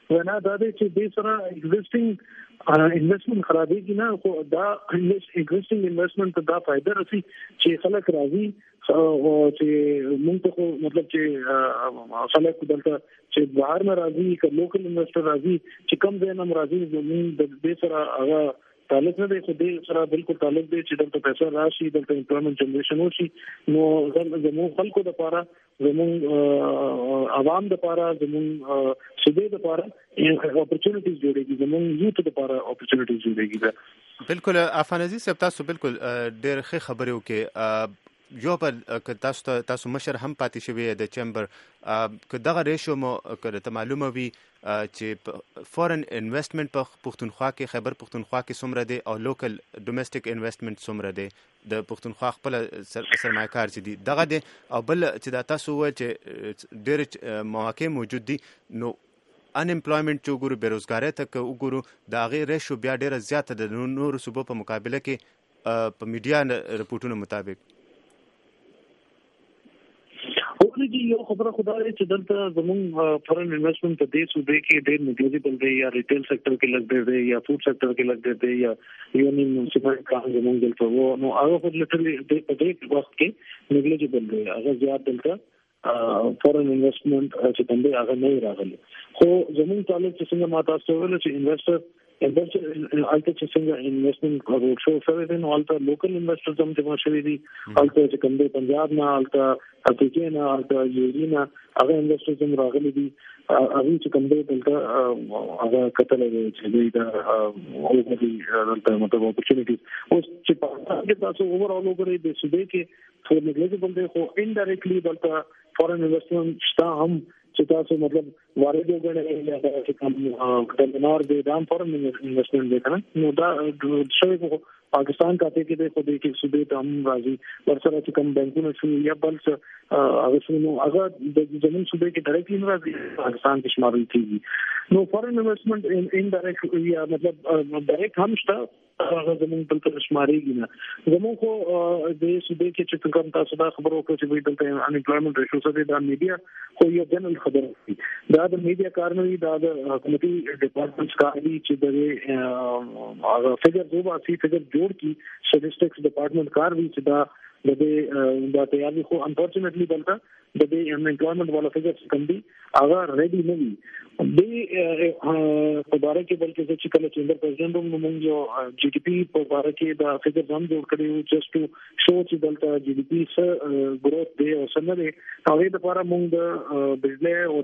ونه دا چې د سره ایگزیسټینګ انویسټمنٹ خرابېږي نه خو دا ایگزیسټینګ انویسټمنٹ ته دا فائدہ رسي چې خلک راځي او چې موږ ته مطلب چې خلک دلته چې بهر نه راځي که لوکل انویسټر راځي چې کم ځای نه راځي زموږ د دې سره هغه تعلق نه دی خو دې سره بالکل تعلق دی چې دلته پیسې راشي دلته امپلویمنت جنریشن وشي نو زموږ خلکو لپاره زموږ عوام لپاره زموږ صوبې لپاره اپورچونټیز جوړېږي زموږ یوت لپاره اپورچونټیز جوړېږي. بالکل عفان عزیز صاحب تاسو بالکل ډېر ښه خبرې وکړې. یو بل تاسو تاسو مشر هم پاتې شوی د چمبر که دغه ریشو مو که ته معلومه وي چې فورن انویسټمنټ په پښتونخوا کې خیبر پښتونخوا کې څومره دی او لوکل ډومېسټک انویسټمنټ څومره دی د پښتونخوا خپل سرمایه کار چې دي دغه دی او بل چې دا تاسو وایي چې ډېر مواقع موجود دي نو ان امپلویمنٹ چې وګورو بیروزګارۍ ته که وګورو د هغې ریشو بیا ډېره زیاته ده د نورو صوبو په مقابله کې په میډیا رپورټونو مطابق. اوریجی یو خبره خدای چې دلته زموږ فورن انویسټمنٹ په دې صوبې کې ډېر نیګلیجبل دی یا ریټیل سېکټر کې لګ ډېر دی یا فود سېکټر کې لګ ډېر دی یا یو نیم منسپل کار زموږ دلته وو نو هغه په لټرلی په دې وخت کې نیګلیجبل دی هغه زیات دلته فورن انویسټمنٹ چې باندې هغه نه راغلی خو زموږ تعلق چې څنګه ماته تاسو ویل چې انویسټر انویسټر الته چې څنګه انویسټمنٹ روډ شو شوی دی نو الته لوکل انویسټرز هم جمع شوي دي الته چې کوم دی پنجاب نه الته افریقا نه الته یوري نه هغه انویسټرز هم راغلي دي هغه چې کوم دی دلته هغه کتل دی چې دوی دا اورګي دلته مطلب اپورچونټیز اوس چې په هغه تاسو اوورال وګورئ د صوبې کې فور نیګلیجبل دی خو انډایرکټلی دلته فورن انویسټمنٹ شته هم چې تاسو مطلب وارد وګڼئ یا چې کوم کډنار دی دا فورن انویسټمنٹ دی کنه نو دا شوی په پاکستان کاته کې د خو دې کې صوبې ته هم راځي ورسره چې کوم بانکونه شو یا بل څه هغه شنو هغه د زمون صوبې کې ډایرکټلی نه راځي پاکستان کې شمارل کیږي نو فورن انویسټمنٹ ان ډایرکټ یا مطلب ډایرکټ هم شته هغه زمون دلته شمارېږي نه زمون خو د صوبې کې چې کوم تاسو دا خبرو کوي چې دلته ان امپلویمنٹ ریشو سره د میډیا خو یو جنرال خبره دی دا د میډیا کار نه دی دا د حکومتي ډپارټمنټس کار دی چې د هغه فګر جو باسي فګر جوړ کی سټیټسټکس ډپارټمنٹ کار وی چې دا د دې دا تیاری خو انفورچونټلی دلته د دې ان امپلویمنٹ والا فګر کم دی هغه ریډي نه وي د په باره کې بلکې چې کله چیمبر پرزیدنت هم موږ یو جی ډي پی په باره کې دا فګر هم جوړ کړی جسټ ټو شو چې دلته جی ډي پی سره ګروث دی او څنګه دی هغه لپاره موږ د بجلی او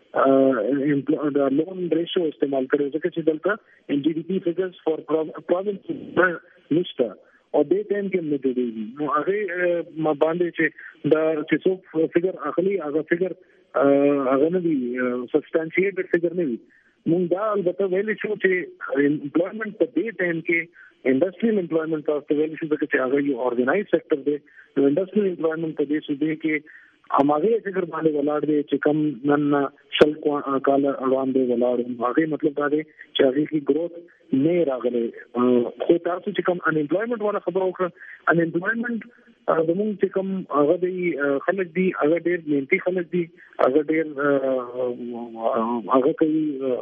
د د لون ریشو استعمال کړو ځکه چې دلته جی ډي پی فګرز فور پروینس نشته او دې ټایم کې نه دی نو هغه ما باندې چې دا چې څو فګر اخلي هغه فګر هغه نه دی سبسټانشیټډ فګر نه وي مونږ دا البته ویل شو چې امپلویمنٹ په دې ټایم کې انډستریل امپلویمنٹ تاسو ویل شو چې هغه یو اورګنایز سېکټر دی نو انډستریل امپلویمنٹ په دې صوبې کې هغه فګر باندې ولاړ دی چې کم نن شل کال روان دی ولاړ هغه مطلب دا دی چې هغه کی ګروث نه راغلی خو تاسو چې کوم ان امپلویمنٹ والا خبر وکړه ان امپلویمنٹ زموږ چې کوم هغه دی خلک دي هغه ډېر مهنتي خلک دي هغه ډېر هغه کوي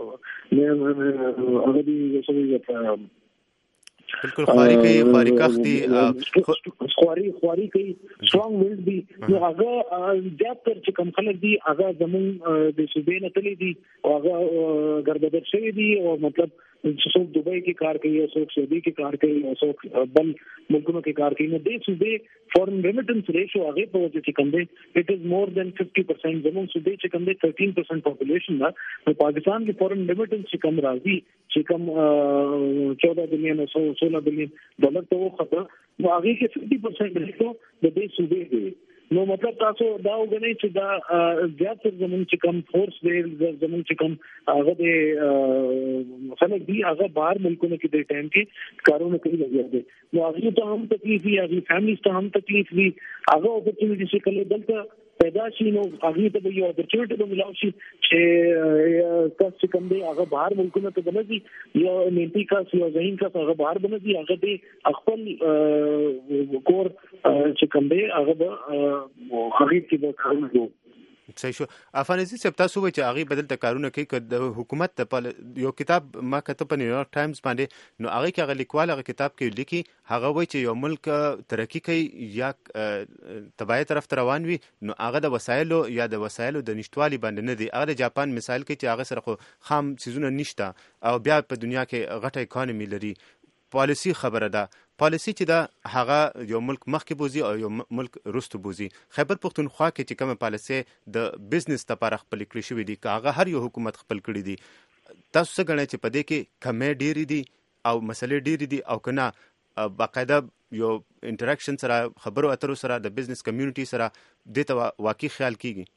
هغه دی څه بالکل خواري کوي خواري کاختي خواري خواري کوي سترونګ ویل دي نو هغه زیات تر چې کوم خلک دي هغه زمون د صوبې نه تللی دي او هغه ګرځېدل شوی دي او مطلب چې څوک دوبۍ کې کار کوي او څوک سعودي کې کار کوي او څوک بل ملکونو کې کار کوي نو د صوبې فورن ریمیټنس ریشو هغه په وجه چې کوم دی اټ از مور دین ففٹی پرسنٹ زمون صوبې چې کوم دی تھرٹین پرسنٹ پاپولیشن دا نو پاکستان کې فورن ریمیټنس چې کم راځي چې کوم چودہ بلین او سولہ بلین ډالر ته وخته نو هغه کې ففٹی پرسنٹ ریشو د دې صوبې دی نو مطلب تاسو دا وګڼئ چې دا زیات تر زمون چې کم فورس دی زمون چې کم هغه د خلک دی هغه بهر ملکونو کې د ټایم کې کارونه کوي لګیا دي نو هغه ته هم تکلیف وي هغه فیملیز ته هم تکلیف وي هغه اپورچونټی چې کله دلته پیدا شي نو هغه ته یو اپورچونټی به ملاوي شي چې تاسو کوم دی هغه بهر ملکونو ته بنځي یو نیټی کاس یو ځین کاس هغه بهر بنځي هغه دی خپل کور چې کوم دی هغه به هغه کې به کارونه صحیح شو. افغانستان چې تاسو وایي چې هغه بدل ته کارونه کوي که د حکومت یو کتاب ما کتب په نیویارک ټایمز باندې نو هغه کې هغه لیکوال هغه کتاب کې لیکي هغه وایي چې یو ملک ترقی کوي یا تباہی طرف ته روان وي نو هغه د وسایلو یا د وسایلو د نشټوالي باندې نه دی. هغه د جاپان مثال کوي چې هغه سره خو خام څیزونه نشته او بیا په دنیا کې غټه اکانومي لري. پالیسی خبره ده، پالیسی چې دا هغه یو ملک مخکې بوزي او یو ملک وروسته بوزي. خیبر پښتونخوا کې چې کومه پالیسی د بزنس لپاره خپل کړی شوی دي که هغه هر یو حکومت خپل کړی دي، تاسو څه ګڼئ چې په دې کې کمې ډېرې دي او مسلې ډېرې دي او که نه باقاعده یو انټراکشن سره خبرو اترو سره د بزنس کمیونټي سره دې ته واقعي خیال کیږي؟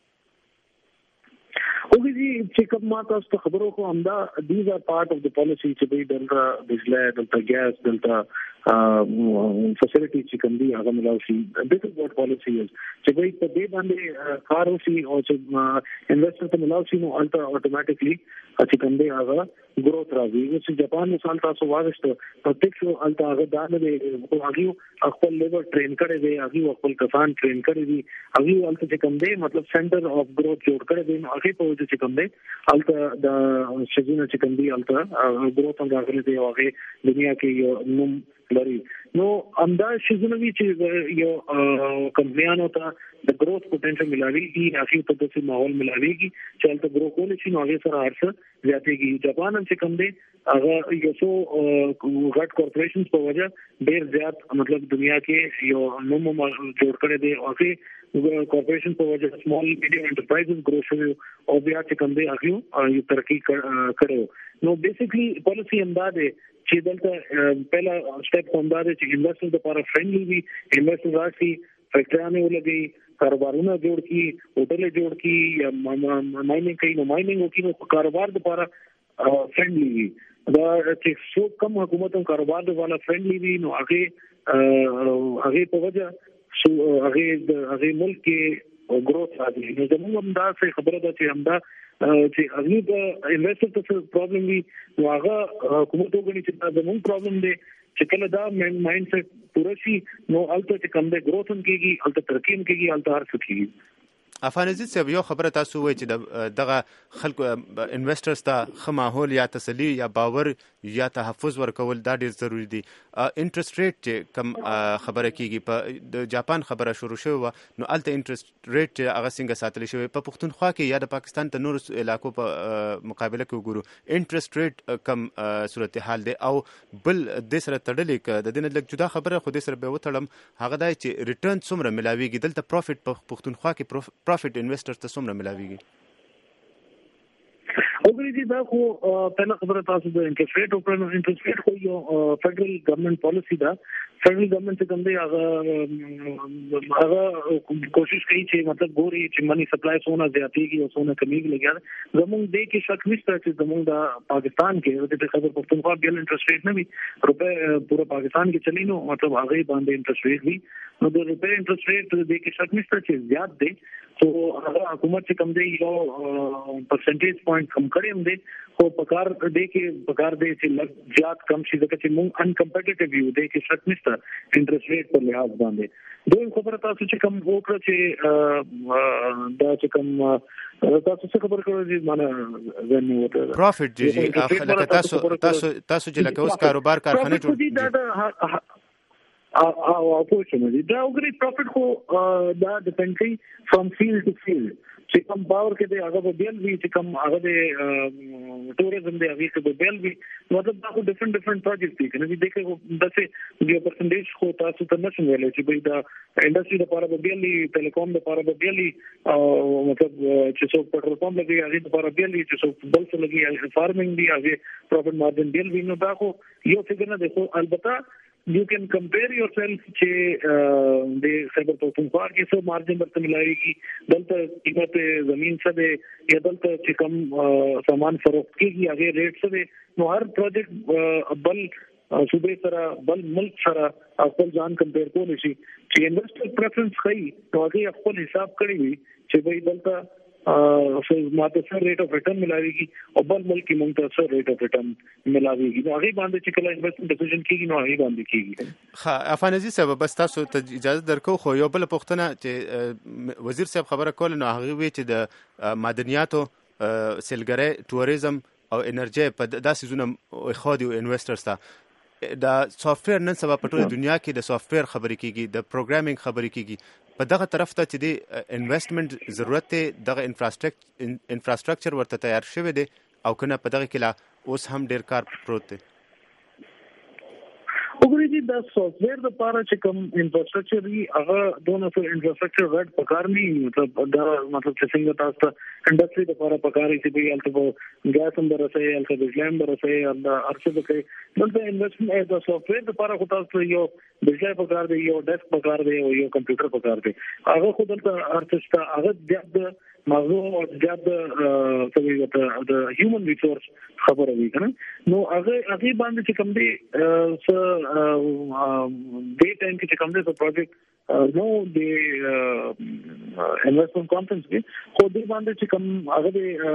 اوګي جی چې کوم ما تاسو ته خبرو خو همدا these are part of the policy چې به دلته بجلی دلته ګیس دلته فیسیلیټي چې کوم دي هغه ملاوي شي. this is what policy is چې به په دې باندې کار وشي او چې انویسټر ته ملاوي شي نو الټا اتوماتیکلی چې کوم دی هغه ګروث راځي. چې جاپان مثال تاسو واغښتو پرتیک شو الټا هغه دانه دی او هغه خپل لیبر ټرین کړي دی، هغه خپل کسان ټرین کړي دي، هغه الټا چې کوم دی مطلب سنټر اف ګروث جوړ کړي دي. هغه په وجه چې کوم دی الټا د شګونه چې کوم دی الټا ګروث هم راغلي دی او هغه دنیا کې یو نوم لري. نو امدا شګونه وی چې یو کمپنیانو ته د ګروث پوتنشل ملاوي کی هغه په داسې ماحول ملاويږي چې الټا ګرو کول شي نو هغه سره هرڅه زیاتېږي. جاپان هم چې کوم دی هغه یو څو غټ کارپوریشنز په وجه ډېر زیات مطلب دنیا کې یو نوم جوړ کړی دی او هغه کارپوریشن په وجه سمال میډیم انټرپرایزز ګرو شوی او بیا چې کوم دی هغه یو ترقی کړو. نو بیسیکلی پالیسی امداد چې دلته پہلا سټیپ همدا دی چې انویسټر لپاره فرندلی وي، انویسټر راشي فیکټریانه ولګي، کاروبارونه جوړ کی، هوټل جوړ کی یا مایننګ کوي نو مایننګ وکړي نو کاروبار لپاره فرندلی وي. دا چې څو کم حکومت او کاروبار لپاره فرندلی وي نو هغه هغه په وجه هغه هغه ملک کې ګروث راځي. نو زموږ هم دا څه خبره ده چې همدا چې هغه د انویسټر ته پرابلم وي نو هغه حکومت وګڼي چې دا زموږ پرابلم دی چې کله دا مایند سیټ پوره شي نو البته چې کم دی ګروث هم کېږي، البته ترقی هم کېږي، البته هر څه کېږي. افغانستان صاحب یو خبره تاسو وایي چې دغه خلکو انویسټرز ته ښه ماحول یا تسلی یا باور یا تحفظ ورکول دا ډېر ضروری دي. انټرست ریټ چې کم خبره کیږي په د جاپان خبره شروع شوې وه نو هلته انټرست ریټ چې هغه څنګه ساتلی شوی په پښتونخوا کې یا د پاکستان د نورو علاقو په مقابله کې وګورو انټرست ریټ کم صورتحال دی او بل دې سره تړلې که د دې نه لږ جدا خبره خو دې سره بیا وتړم هغه دا چې ریټرن څومره ملاویږي دلته پروفیټ په پښتونخوا کې پروفیټ انویسټر ته څومره ملاویږي؟ وګورئ چې دا خو پهله خبره تاسو د انټرست ریټ او پرنو انټرست ریټ خو یو فدرل ګورنمنت پالیسی ده. فدرل ګورنمنت څنګه دی هغه هغه کوشش کوي چې مطلب ګوري چې منی سپلای سونه زیاتېږي او سونه کمیږي لګیا. زموږ دې کې شک نشته چې زموږ د پاکستان کې د خبر پښتونخوا بیل انټرست ریټ نه وي، روپے پورا پاکستان کې چلی نو مطلب هغه باندې انټرست ریټ وي نو د روپے انټرست ریټ دې کې شک نشته چې زیات دی. تو هغه حکومت چې کم دی یو پرسنټیج پوینټ کم کړی هم دی خو پکار دې کې پکار دې چې لږ زیات کم شي ځکه چې موږ ان کمپټیټیو یو دې کې شک نشته انټرست ریټ په لحاظ باندې. دوی خبره تاسو چې کم وکړه چې دا چې کم تاسو څه خبر کړو چې معنا زنه وته پروفیټ جی لکه تاسو تاسو تاسو چې لکه اوس کاروبار کارخانه جوړ او اپورچونټی دا وګړي پروفیټ خو دا ډیپند کوي فرام فیلډ ټو فیلډ چې کوم باور کې دی هغه به بیل وي چې کوم هغه د ټوریزم دی هغه کې به بیل وي مطلب دا خو ډیفرنٹ ډیفرنٹ پروجیکټ دي کنه چې دغه داسې یو پرسنټیج خو تاسو ته نشم ویلای چې به دا انډستری لپاره به بیل وي، ټیلیکوم لپاره به بیل وي او مطلب چې څو پټرول پمپ لګي هغه لپاره بیل وي چې څو بل څه لګي فارمینګ دی هغه پروفیټ مارجن بیل وي. نو دا خو یو څنګه نه دی خو البته you can compare yourself چې د خیبر پختونخوا کې څو مارجن ورته ملایږي، دلته قیمت زمين څه دی یا دلته چې کوم سامان فروخت کیږي هغه ریټ څه دی. نو هر پروجیکټ بل صوبې سره بل ملک سره خپل ځان کمپیر کولی شي چې انویسټر پریفرنس کوي نو هغه خپل حساب کړی وي چې به دلته ماته سر ریټ اف ریټرن ملاويږي او بل ملک کې موږ ته سر ریټ اف ریټرن ملاويږي. نو هغه باندې چې کله انویسټمنټ ډیسیژن کیږي نو هغه باندې کیږي. ها افانزي سبب بس تاسو ته اجازه درکو خو یو بل پوښتنه چې وزیر صاحب خبره کول نو هغه وی چې د معدنیاتو سیلګری ټوریزم او انرژي په داسې زونه خادي او انویسټرز ته د سافټویر نن سبا په ټوله دنیا کې د سافټویر خبرې کیږي د پروګرامینګ خبرې کیږي په دغه طرف ته چې د انویسټمنټ ضرورت دی دغه انفراستراکچر انفراستراکچر ورته تیار شوی دی او کنه په دغه کې لا اوس هم ډیر کار پروت دی. وګورئ چې د سافټویر لپاره چې کوم انفراستراکچر وي هغه دونه څه انفراستراکچر غټ پکار نه مطلب دا مطلب چې څنګه تاسو ته انډستری لپاره پکاري چې به الته ګاز هم درسه الته بجلی هم درسه الته ارڅه به دلته انویسټمنټ د سافټویر لپاره خو تاسو یو بجلی پکار دی یو ډیسک پکار دی او یو کمپیوټر پکار دی هغه خو دلته ارڅه هغه د موضوع او د څه د هیومن ریسورس خبره وی کنه نو هغه هغه باندې چې کوم دی س ډے ټایم کې کوم دی پروجیکټ نو د انویسټمنټ کانفرنس کې خو دې باندې چې کوم هغه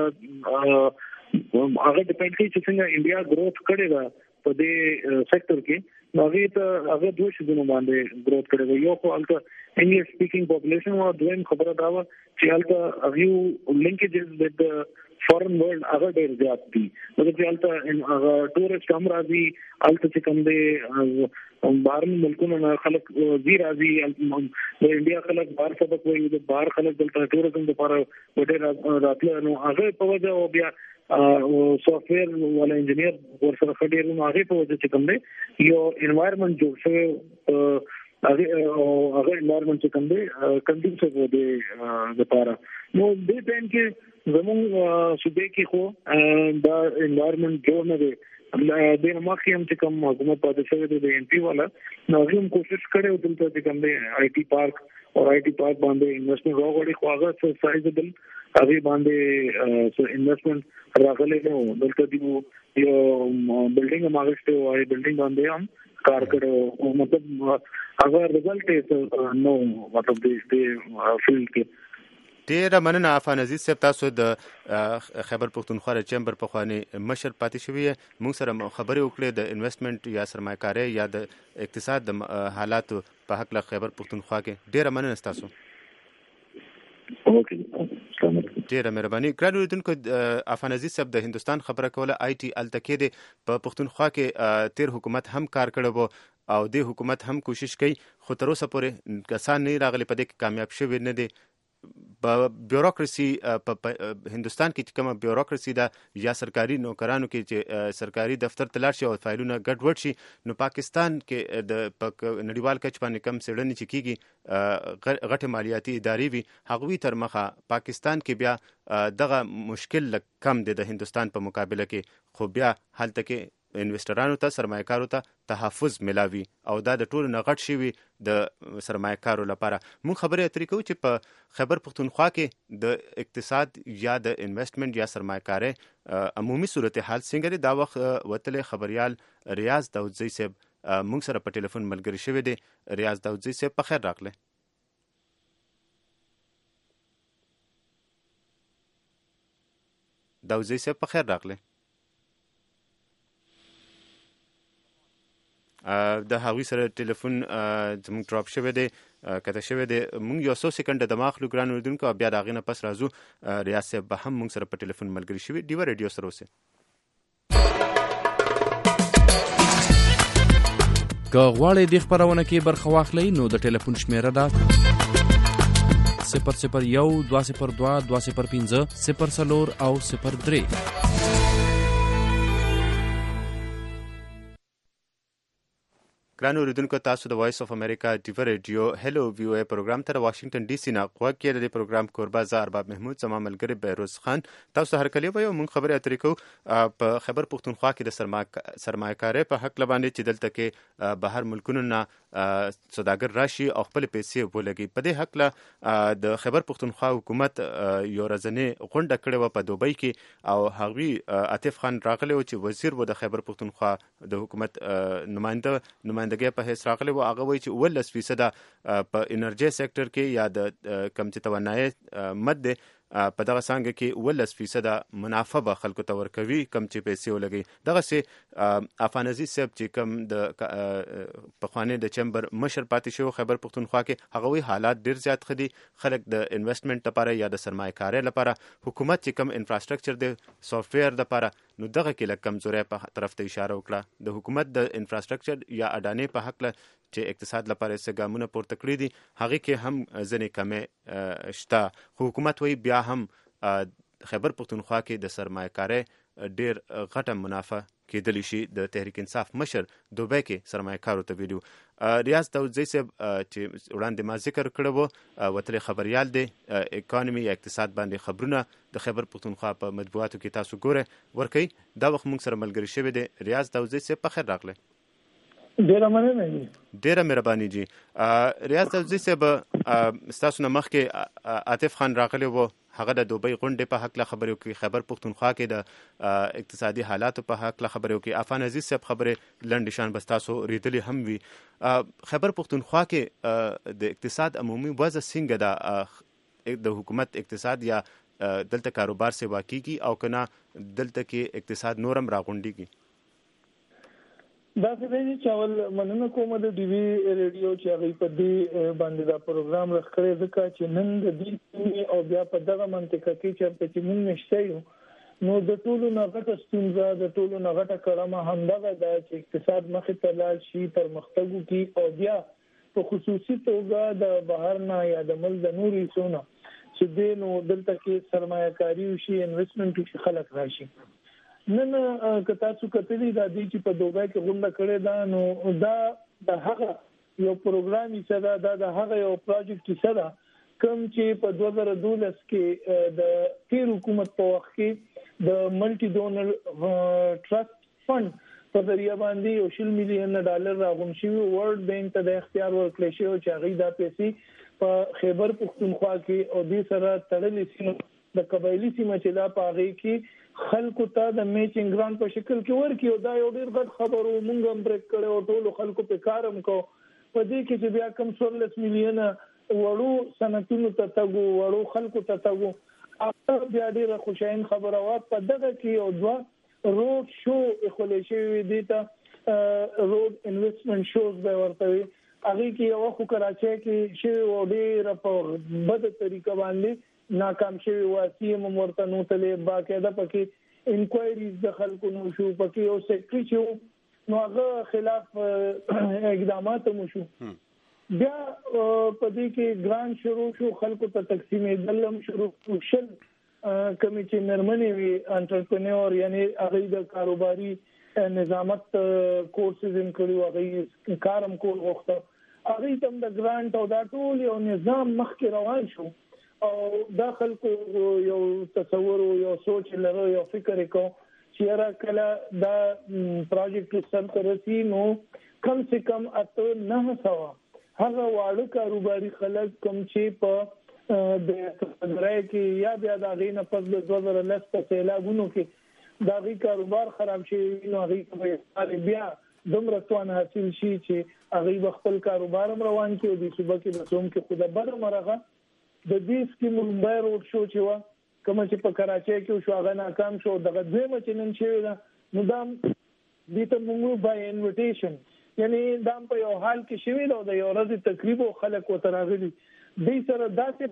هغه ډیپند کوي چې څنګه انډیا گروث کړي دا په دې سېکټر کې هغه ته هغه دوه شګونو باندې گروث کړي یو خو الته انګلیش سپیکینګ پاپولیشن او دویم خبره دا و چې الته هغه لینکیجز وذ د فورن ورلد هغه ډېر زیات دي نو چې الته هغه ټورست هم راځي الته چې کوم دي بهرني ملکونو نه خلک زی راځي د انډیا خلک بهر سبق وایي د بهر خلک دلته ټوریزم لپاره وړي راتله نو هغه په وجه او بیا سافټویر ولا انجینیر ورسره خډیر نو هغه په وجه چې کوم دی یو انوایرنمنت جوړ شوی هغه هغه انوایرنمنت چې کوم دی کنډیشن و دی لپاره نو دې ټایم کې زموږ صوبې کې خو دا انوایرنمنت جوړ نه دی د مخکې هم چې کوم حکومت پاتې شوی دی د ایم پی والا نو هغه هم کوشش کړي او دلته چې کوم دی آی ټي پارک او آی ټي پارک باندې انویسټمنټ راغړي خو هغه څه سایزبل هغه باندې څه انویسټمنټ راغلي نو دلته دی یو بلډینګ ماغشته او آی بلډینګ باندې هم کار کړو مطلب هغه رزلټ یې نو مطلب دې فیلډ کې ډیره مننه عفان عزیز صاحب تاسو د خیبر پختونخوا چیمبر په خواني مشر پاتې شوی موږ سره خبرې وکړې د انویسټمنټ یا سرمایه‌کاري یا د اقتصاد د حالات په حق له خیبر پختونخوا کې ډیره مننه تاسو. اوکې ډیره مهرباني. ګران اوریدونکو عفان عزیز صاحب د هندستان خبره کوله آی ټي التکې د په پختونخوا کې تیر حکومت هم کار کړو او د حکومت هم کوشش کوي خو تر اوسه پورې کسان نه راغلي په دې کې کامیاب شوی نه دي. په بیوروکراسي په هندستان کې کومه بیوروکراسي دا یا سرکاري نوکرانو کې چې سرکاري دفتر ته لاړ شي او فایلونه ګډوډ شي نو پاکستان کې د نړیوال کچ باندې کم څېړنې چې کیږي غټه مالیاتي ادارې وي هغوی تر مخه پاکستان کې بیا دغه مشکل کم دی د هندستان په مقابله کې خو بیا هلته کې انویسټرانو ته سرمایه‌کارو ته تحفظ ملاوي او دا د ټولو نه غټ شوي د سرمایه‌کارو لپاره. موږ خبرې اترې کوو چې په خیبر پختونخوا کې د اقتصاد یا د انویسټمنټ یا سرمایه‌کاري عمومي صورتحال څنګه دی. دا وخت وتلې خبريال ریاض داودزی صاحب موږ سره په ټلیفون ملګری شوی دی. ریاض داودزی صاحب په خیر راغله. داودزی صاحب په خیر راغله. د هغوی سره ټلیفون زموږ ډراپ شوی دی کته شوی دی. موږ یو څو سکنډه د ماخلو ګران اوریدونکو بیا د هغې نه پس راځو. ریاض صاحب به هم موږ سره په ټلیفون ملګري شوي. ډیوه ریډیو سره اوسئ. که غواړئ دې خپرونه کې برخه واخلئ نو د ټلیفون شمیره ده صفر صفر یو دوه صفر دوه دوه صفر پنځه صفر څلور او صفر درې. ګران اوریدونکو تاسو د وایس اف امریکا ډیوه ریډیو هلو ویو ای پروګرام ته واشنگټن ډي سي نه غوږ کې د پروګرام کوربه زه ارباب محمود زما ملګری بیروز خان تاسو هر کله وایو موږ خبرې اترې کوو په خیبر پختونخوا کې د سرمایه‌کارۍ په حق لباندې چې دلته کې بهر ملکونو نه سوداګر راشي او خپل پیسې ولګي. په دې حق له د خیبر پختونخوا حکومت یو ورځنۍ غونډه کړې و په دوبۍ کې او هغوی عاطف خان راغلی و چې وزیر و د خیبر پختونخوا د حکومت نماینده نمایندګۍ په حیث راغلی و. هغه وایي چې اوولس فیصده په انرژي سیکټر کې یا د کم چې توانایي مد دی په دغه څانګه کې ولس فیصد منافع به خلکو ته ورکوي کم چې پیسې ولګي. دغسې عفان عزیز صاحب چې کوم د پخواني د چمبر مشر پاتې شو خیبر پښتونخوا کې هغه وی حالات ډیر زیات ښه دي، خلک د انویسټمنټ لپاره یا د سرمایه کارۍ لپاره حکومت چې کوم انفراستراکچر دی سافټویر لپاره نو دغه کې لږ کمزوري په طرف ته اشاره وکړه. د حکومت د انفراستراکچر یا اډانې په حق له چې اقتصاد لپاره څه ګامونه پورته کړي دي هغې کې هم ځینې کمې شته، خو حکومت وایي بیا هم خیبر پښتونخوا کې د سرمایه کارۍ ډیر غټه منافع کېدلی شي. د تحریک انصاف مشر دوبۍ کې سرمایه کارو ته ویلي. ریاض داودزی صاحب چې وړاندې ما ذکر کړی و وتلی خبریال دی، اکانومي یا اقتصاد باندې خبرونه د خیبر پښتونخوا په مطبوعاتو کې تاسو ګوره ورکوي. دا وخت موږ سره ملګری شوی دی. ریاض داودزی صاحب په خیر راغلی. ډیره مننه جی. ډیره مهرباني جی. ریاض داودزی صاحب ستاسو نه مخکې عاطف خان راغلی و، هغه د دوبۍ غونډې په حق له خبرې وکړي، خیبر پښتونخوا کې د اقتصادي حالاتو په حق له خبرې وکړي. عفان عزیز صاحب خبرې لنډ شان بس تاسو ریدلې هم وي. خیبر پښتونخوا کې د اقتصاد عمومي وضع څنګه ده؟ د حکومت اقتصاد یا دلته کاروبار سیوا کیږي او کنه دلته کې اقتصاد نورم راغونډیږي؟ دا څه دی چې اول مننه کوم د ډي وي ریډیو چې هغه په دې باندې دا پروګرام راخړی ځکه چې نن د دې او بیا په دغه منطقه کې چې په موږ نشته یو نو د ټولو نه غټه ستونزه د ټولو نه غټه کړمه همدغه ده چې اقتصاد مخې ته لاړ شي، پرمختګ وکړي او بیا په خصوصي توګه د بهر نه یا د ملک د نورو حصو نه چې دی نو دلته کې سرمایه کاري وشي، انویسټمنټ وشي، خلک راشي. نن که تاسو کتلی دا دی چې په دوبۍ کې غونډه کړې ده نو دا د هغه یو پروګرام یې ده، دا د هغه یو پروجیکټ یې ده کوم چې په دوه زره دولس کې د تیر حکومت په وخت کې د ملټي ډونر ټرست فند په ذریعہ باندې یو شل میلیون ډالر راغون شوی. ورلد بانک ته د اختیار ورکړل شوی چې هغه دا پیسې په خیبر پښتونخوا کې او د سره تړلې سیمه د قبایلی سیمه چې دا پاغې کې خلکو ته د میچینګ ګرانټ په شکل کې ورکړي او دا یو ډیر غټ خبر و. موږ هم بریک کړو او ټول خلکو په کارم کو په دې کې چې بیا کم څوارلس میلیون وړو صنعتونو ته تګو، وړو خلکو ته تګو. هغه بیا ډیره خوشاین خبره وه. په دغه کې یو دوه روډ شو اخولې شوي دي ته روډ انویسټمنټ شوز به ورته وي. هغې کې یو خو کراچۍ کې شوي او ډېره په بده طریقه باندې ناکام شوی واسی هم ورته نو تلې باقاعده پکې انکوایریز د خلکو نو شو، پکې یو سیکرټري چې نو هغه خلاف اقدامات مو شو. بیا په دې کې ګران شروع شو، خلکو ته تقسیمې دلم شروع شل کمی چې نرمنې وي انټرپرینور یعنی هغه د کاروباري نظامت کورسز هم کړي، هغه کارم کول غوښته، هغه تم د ګرانټ او دا ټول یو نظام مخکې روان شو او دا خلکو یو تصور او یو سوچ لرو، یو فکر وکړو چې را کله دا پروجیکټ سم ترسي نو کم سے کم اته نه سوا هغه واړه کاروباري خلک کوم چې په د صدرای کې یا بیا د غینه په دوه زره لس په سیلابونو کې دا غي کاروبار خراب شي نو هغه بیا دومره توان حاصل شي چې هغه خپل کاروبار روان کړي او د صوبې کې رسوم کې خود بر مرغه د دې سکیم ممبر روډ شو چې وا کوم چې په کراچۍ کې شو هغه ناکام شو. دغه دویمه چې نن شوی ده نو دا دې ته موږ بای انویټیشن یعنی دا په یو حال کې شوی ده د یو ورځې تقریبا خلک وته راغلي دې سره داسې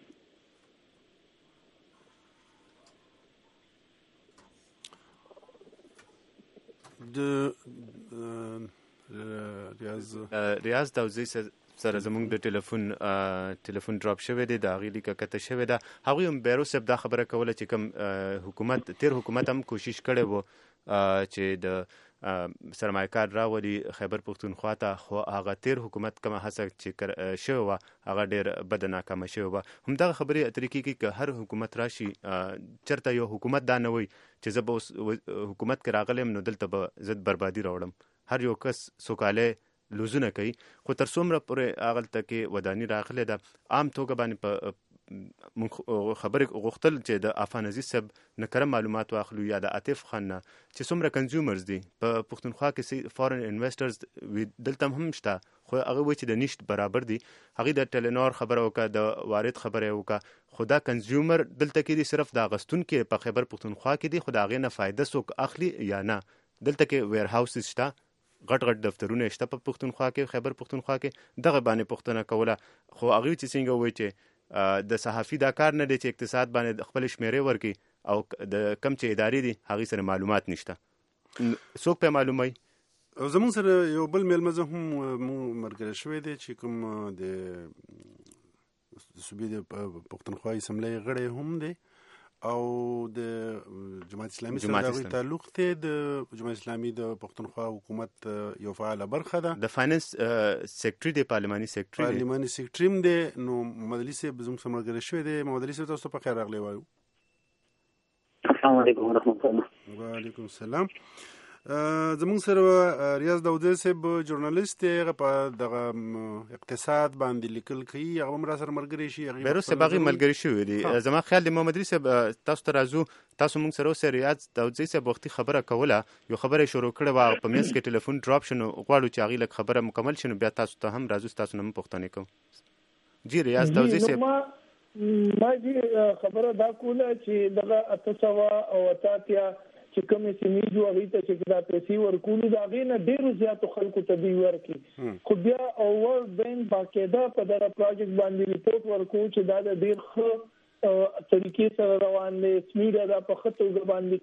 د ریاض ریاض داودزی سره زموږ د ټلیفون ټلیفون ډراپ شوی دی، د هغې لیکه کته شوې ده. هغوی هم بیرو صاحب دا خبره کوله چې کوم حکومت تیر حکومت هم کوشش کړی و چې د سرمایه کار راولي خیبر پښتونخوا ته، خو هغه تیر حکومت کومه هڅه چې شوې وه هغه ډېر بده ناکامه شوې وه. همدغه خبرې اترې کېږي که هر حکومت راشي چېرته یو حکومت دا نه وایي چې زه به اوس حکومت کې راغلی یم نو دلته به زه بربادي راوړم. هر یو کس سوکالی لوزونه کوي، خو تر څومره پورې هغلته کې وداني راغلې ده عام توګه باندې په خبرې غوښتل چې د عفان عزیز صاحب نه کره معلومات واخلو یا د عاطف خان نه چې څومره کنزیومرز دي په پښتونخوا کې فارن انویسټرز دلته هم شته خو هغه وایي چې د نشت برابر دي. هغې د ټیلینور خبره وکړه، د وارد خبره وکړه، خو دا کنزیومر دلته کې دي صرف د اغوستونکي په خیبر پښتونخوا کې دي، خو د هغې نه فایده څوک اخلي یا نه. دلته کې ویر هاوسز شته، غټ غټ دفترونه شته په پښتونخوا کې، خیبر پښتونخوا کې. دغه باندې پوښتنه کوله، خو هغوی چې څنګه وایي چې د صحافي دا کار نه دی چې اقتصاد باندې خپل شمیرې ورکړي او د کم چې ادارې دي هغې سره معلومات نشته. څوک په معلوموي؟ زمونږ سره یو بل میلمه هم مو ملګری شوی دی چې کوم د صوبې د پښتونخوا اسمبلۍ غړی هم دی او د جماعت اسلامي سره د هغوی تعلق دی. د جماعت اسلامي د پښتونخوا حکومت یو فعاله برخه ده، د فاینانس سیکټري دی، پارلماني سیکټري دی، پارلماني سیکټري هم دی. نو محمد علي صاحب زموږ سره ملګری شوی دی. محمد علي صاحب تاسو په خیر راغلی وایو. السلام علیکم ورحمۃ اللہ. وعلیکم السلام. زمونږ سره ریاض داودزی صاحب ژورنالیست دی، هغه په دغه اقتصاد باندې لیکل کوي، هغه هم را سره ملګری شي. بیروز صاحب هغې ملګري شوي دي. زما خیال دی محمد علي صاحب تاسو ته راځو، تاسو موږ سره اوسئ. ریاض داودزی صاحب وختي خبره کوله، یو خبره یې شروع کړې وه، په منځ کې ټلیفون ډراپ شو، نو غواړو چې هغې لږ خبره مکمل شي، نو بیا تاسو ته هم راځو، تاسو نه هم پوښتنې کوو. جی ریاض داودزی صاحب، ما جی خبره دا کوله چې دغه اته سوه او اته اتیا چې کومې سیمې جو هغې ته چې دا پیسې ورکولو د هغې نه ډېرو زیاتو خلکو ته دوی ورکړي، خو بیا ورلډ بینک باقاعده په دغه پروجیکټ باندې ریپورټ ورکوو چې دا د ډېر ښه طریقې سره روان دی، سمیډه دا په ښه توګه باندې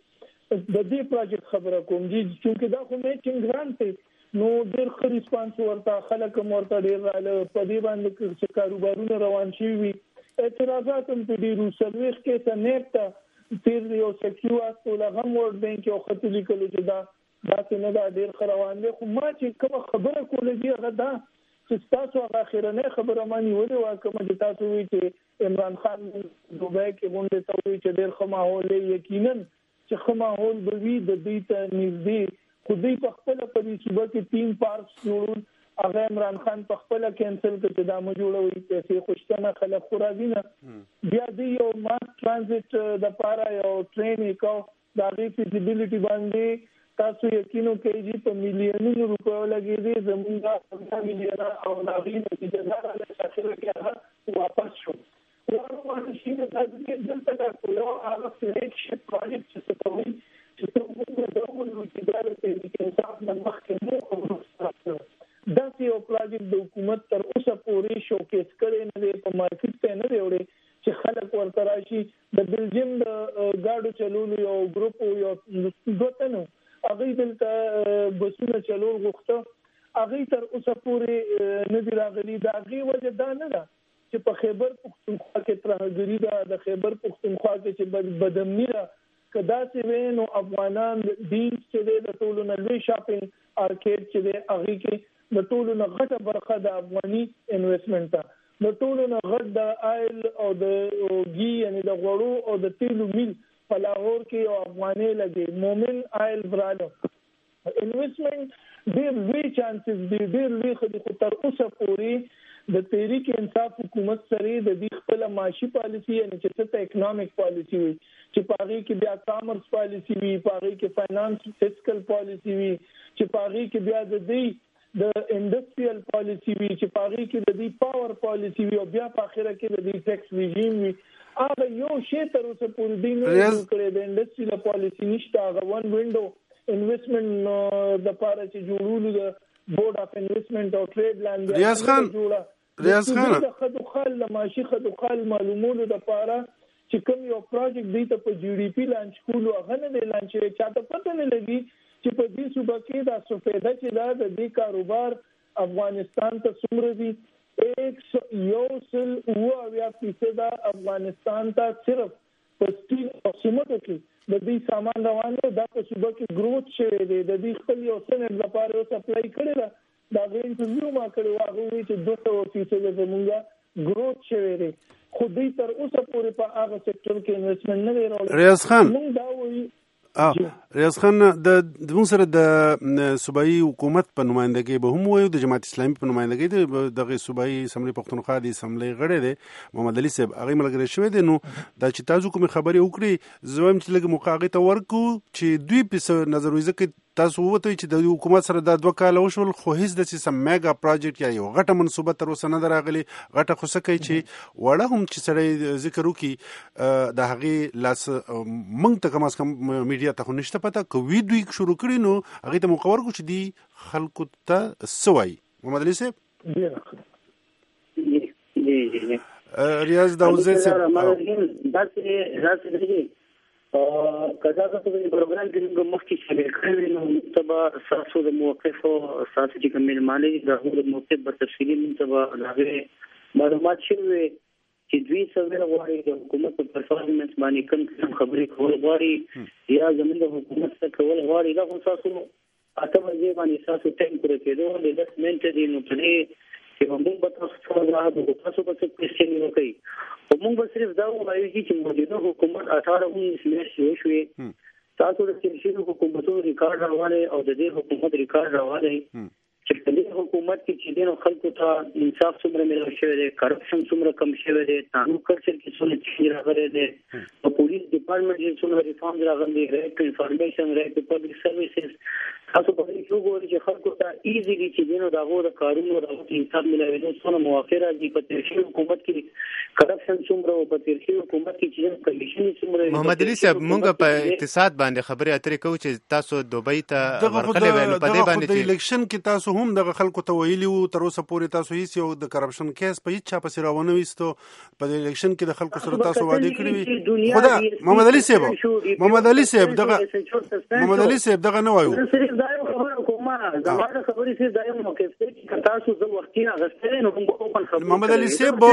چل. د دې پروجیکټ خبره کوم جی، چونکې دا خو میچنګ ګرانټ دی، نو ډېر ښه ریسپانس ورته، خلک هم ورته ډېر راغله. په دې باندې چې کاروبارونه روان شوي وي، اعتراضات هم په ډېرو څلوېښت کیسه نیب ته تیر یو سیکیو واستوله، هم ورلډ بینک یو خط لیکلو چې دا داسې نه ده، ډېر ښه روان دی. خو ما چې کومه خبره کوله دي هغه دا چې ستاسو هغه اخرنۍ خبره ما نیولې وه، کومه چې تاسو وایي چې عمران خان دوبۍ کې غونډې ته وایي چې ډېر ښه ماحول دی. یقینا چې ښه ماحول به وي د دوی ته نږدې، خو دوی په خپله په دې صوبه کې تین پارکس جوړول، هغه عمران خان په خپله کینسل کړ چې دا مه جوړوئ، پیسې خو شته نه، خلک خو راځي نه. بیا دوی یو ماس ټرانزیټ دپاره یو ټرین یې کو، د هغې فیزیبیلیټي باندې تاسو یقین وکړئ چې په میلیونونو روپیو لګېدې، زموږ دا پنځه میلیونه او د هغې نتیجه دا راغله چې اخره کې هغه واپس شو. واړه شي دا دلته دا یو هغه فلیګ شپ پروجیکټ چې څه ته وایي چې ته موږ دا ووایو چې دا د تحریک انصاف نه مخکې مو او وروسته داسې یو پروجیکټ د حکومت تر اوسه پورې شوکیس کړی نه دی، په مارکیټ ته نه دی وړی چې خلک ورته راشي. د بلجیم د ګاډو چلولو یو ګروپ یو دوه تنو هغوی دلته بسونه چلول غوښته، هغوی تر اوسه پورې نه دي راغلي. د هغې وجه دا نه ده چې په خیبر پښتونخوا کې ترهګري ده، د خیبر پښتونخوا کې چې بدامني ده. که داسې وی نو افغانان ډینز چې دی د ټولو نه لوی شاپینګ ارکیډ چې دی هغې کې د ټولو نه غټه برخه د افغاني انویسټمنټ ده، د ټولو نه غټ د آیل او د ګي یعنې د غوړو او د تیلو میل په لاهور کې یو افغانۍ لګي، مومن آیل برالو انویسټمنټ ډېر لوی چانسز دي، ډېر لوی ښه دي. خو تر اوسه پورې د تحریک انصاف حکومت سره د دې خپله معاشي پالیسي یعنې چې څه ته اکنامک پالیسي وي، چې په هغې کې بیا کامرس پالیسي وي، په هغې کې فاینانس فسکل پالیسي وي، چې په هغې کې بیا د دوی د انډسټریل پالیسي وي، چې په هغې کې د دوی پاور پالیسي وي، او بیا په اخره کې د دوی ټیکس ریژیم وي. هغه یو شی تر اوسه پورې دوی نه جوړ کړی، د انډسټریل پالیسي نشته. هغه ون وینډو انویسټمنټ دپاره چې جوړولو د بورډ اف انویسټمنټ او ټریډ لاندې ریاض خان ریاض خان د خدوخال د معاشي خدوخال معلومولو دپاره چې کوم یو پروجیکټ دوی ته په جی ډي پي لانچ کولو هغه نه دی لانچ شوی، چاته پته نه لګي چې په دې صوبه کې دا سفیده چې دا د دې کاروبار افغانستان ته څومره دي. ایک یو سل اوه اویا فیصده افغانستان ته صرف په سټیل او سیمنټو کې د دې سامان روان دی. دا په صوبه کې ګروث شوی دی، د دې خپل یو سند لپاره یو سپلای کړی ده، دا غوښتل انټرویو ما کړی و، هغه وایي چې دوه سوه فیصده زموږ ګروث شوی دی، خو دوی تر اوسه پورې په هغه سکتور کې انویسټمنټ نه دی راوړی. ریاض خان موږ دا وایي ریاض خان د موږ سره د صوبایي حکومت په نمائندګۍ به هم وایو، د جماعت اسلامي په نمائندګۍ دغه صوبایي اسمبلی پښتونخوا د اسمبلی غړی دی محمد علي صاحب، هغه ملګری شوی دی. نو دا چې تاسو کومې خبرې وکړي زه وایم چې لږ موقع هغې ته ورکړو چې دوی په نظر وي، ځکه تاسو ووتئ چې د حکومت سره دا دوه کاله وشول خو هیڅ داسې سم میګا پراجیکټ یا یو غټه منصوبه تر اوسه نه ده راغلې. غټه خو څه کوي چې وړه هم چې سړی ذکر وکړي د هغې لاس موږ ته کم از کم میډیا ته خو نشته پته، که وي دوی شروع کړي نو هغې ته موقع ورکړو چې دوی خلکو ته څه وایي. محمد علي صاحب. ریاض داوزی صاحب کدا که په پروګرام کې موږ مخکې شامل کړی نو متبا ساسو د موقف او ساسو چې کوم ملمانه د هغو موقف په تفصیلي متبا هغه معلومات شوي چې دوی څنګه غواړي د حکومت په پرفارمنس باندې کوم خبرې کول غواړي یا زموږ د حکومت څخه کول غواړي. دا خو ساسو اته ورځې باندې ساسو ټیم پوره کېدو د داس منټ دی نو په دې چې موږ په تاسو سره راځو تاسو په څه کوېسچن وکړي او موږ به صرف دا وایو چې موجوده حکومت اٹھارہ انیس میاشتې وشوې، تاسو د سیاسي حکومتونو ریکارډ راوړی او د دې حکومت ریکارډ راوړی چې په دې حکومت کې چې دین خلکو ته انصاف څومره ملو شوی دی، کرپشن څومره کم شوی دی، قانون کلچر کې څومره چینج راغلی دی، او پولیس ډپارټمنټ کې څومره ریفارم راغلی، رایټ ټو انفارمیشن، رایټ ټو پبلک سرویسز. تاسو په دې کې وګورئ چې خلکو ته ایزیلی چې دین او دغه د کارونو د انصاف ملوي څونه موافقه راځي. په ترشي حکومت کې کرپشن څومره او په ترشي حکومت کې چې کمیشن څومره. محمد علي صاحب موږ په اقتصاد باندې خبرې اترې کوو چې تاسو دوبۍ ته ورغلي وای، په دې باندې چې الیکشن کې تاسو هم دغه خلکو ته ویلي وو تر اوسه پورې تاسو هیڅ یو د کرپشن کیس په هیڅ چا پسې راونه ویستو، په الیکشن کې د خلکو سره تاسو وعده کړی وي. خدا محمد علي صاحب محمد علي صاحب دغه محمد علي صاحب دغه نه وایو زموږ خبرې سي دایم موقف ته تاسو زو وختینه غستره نو موږ اوپن خبرې. محمد علي صاحب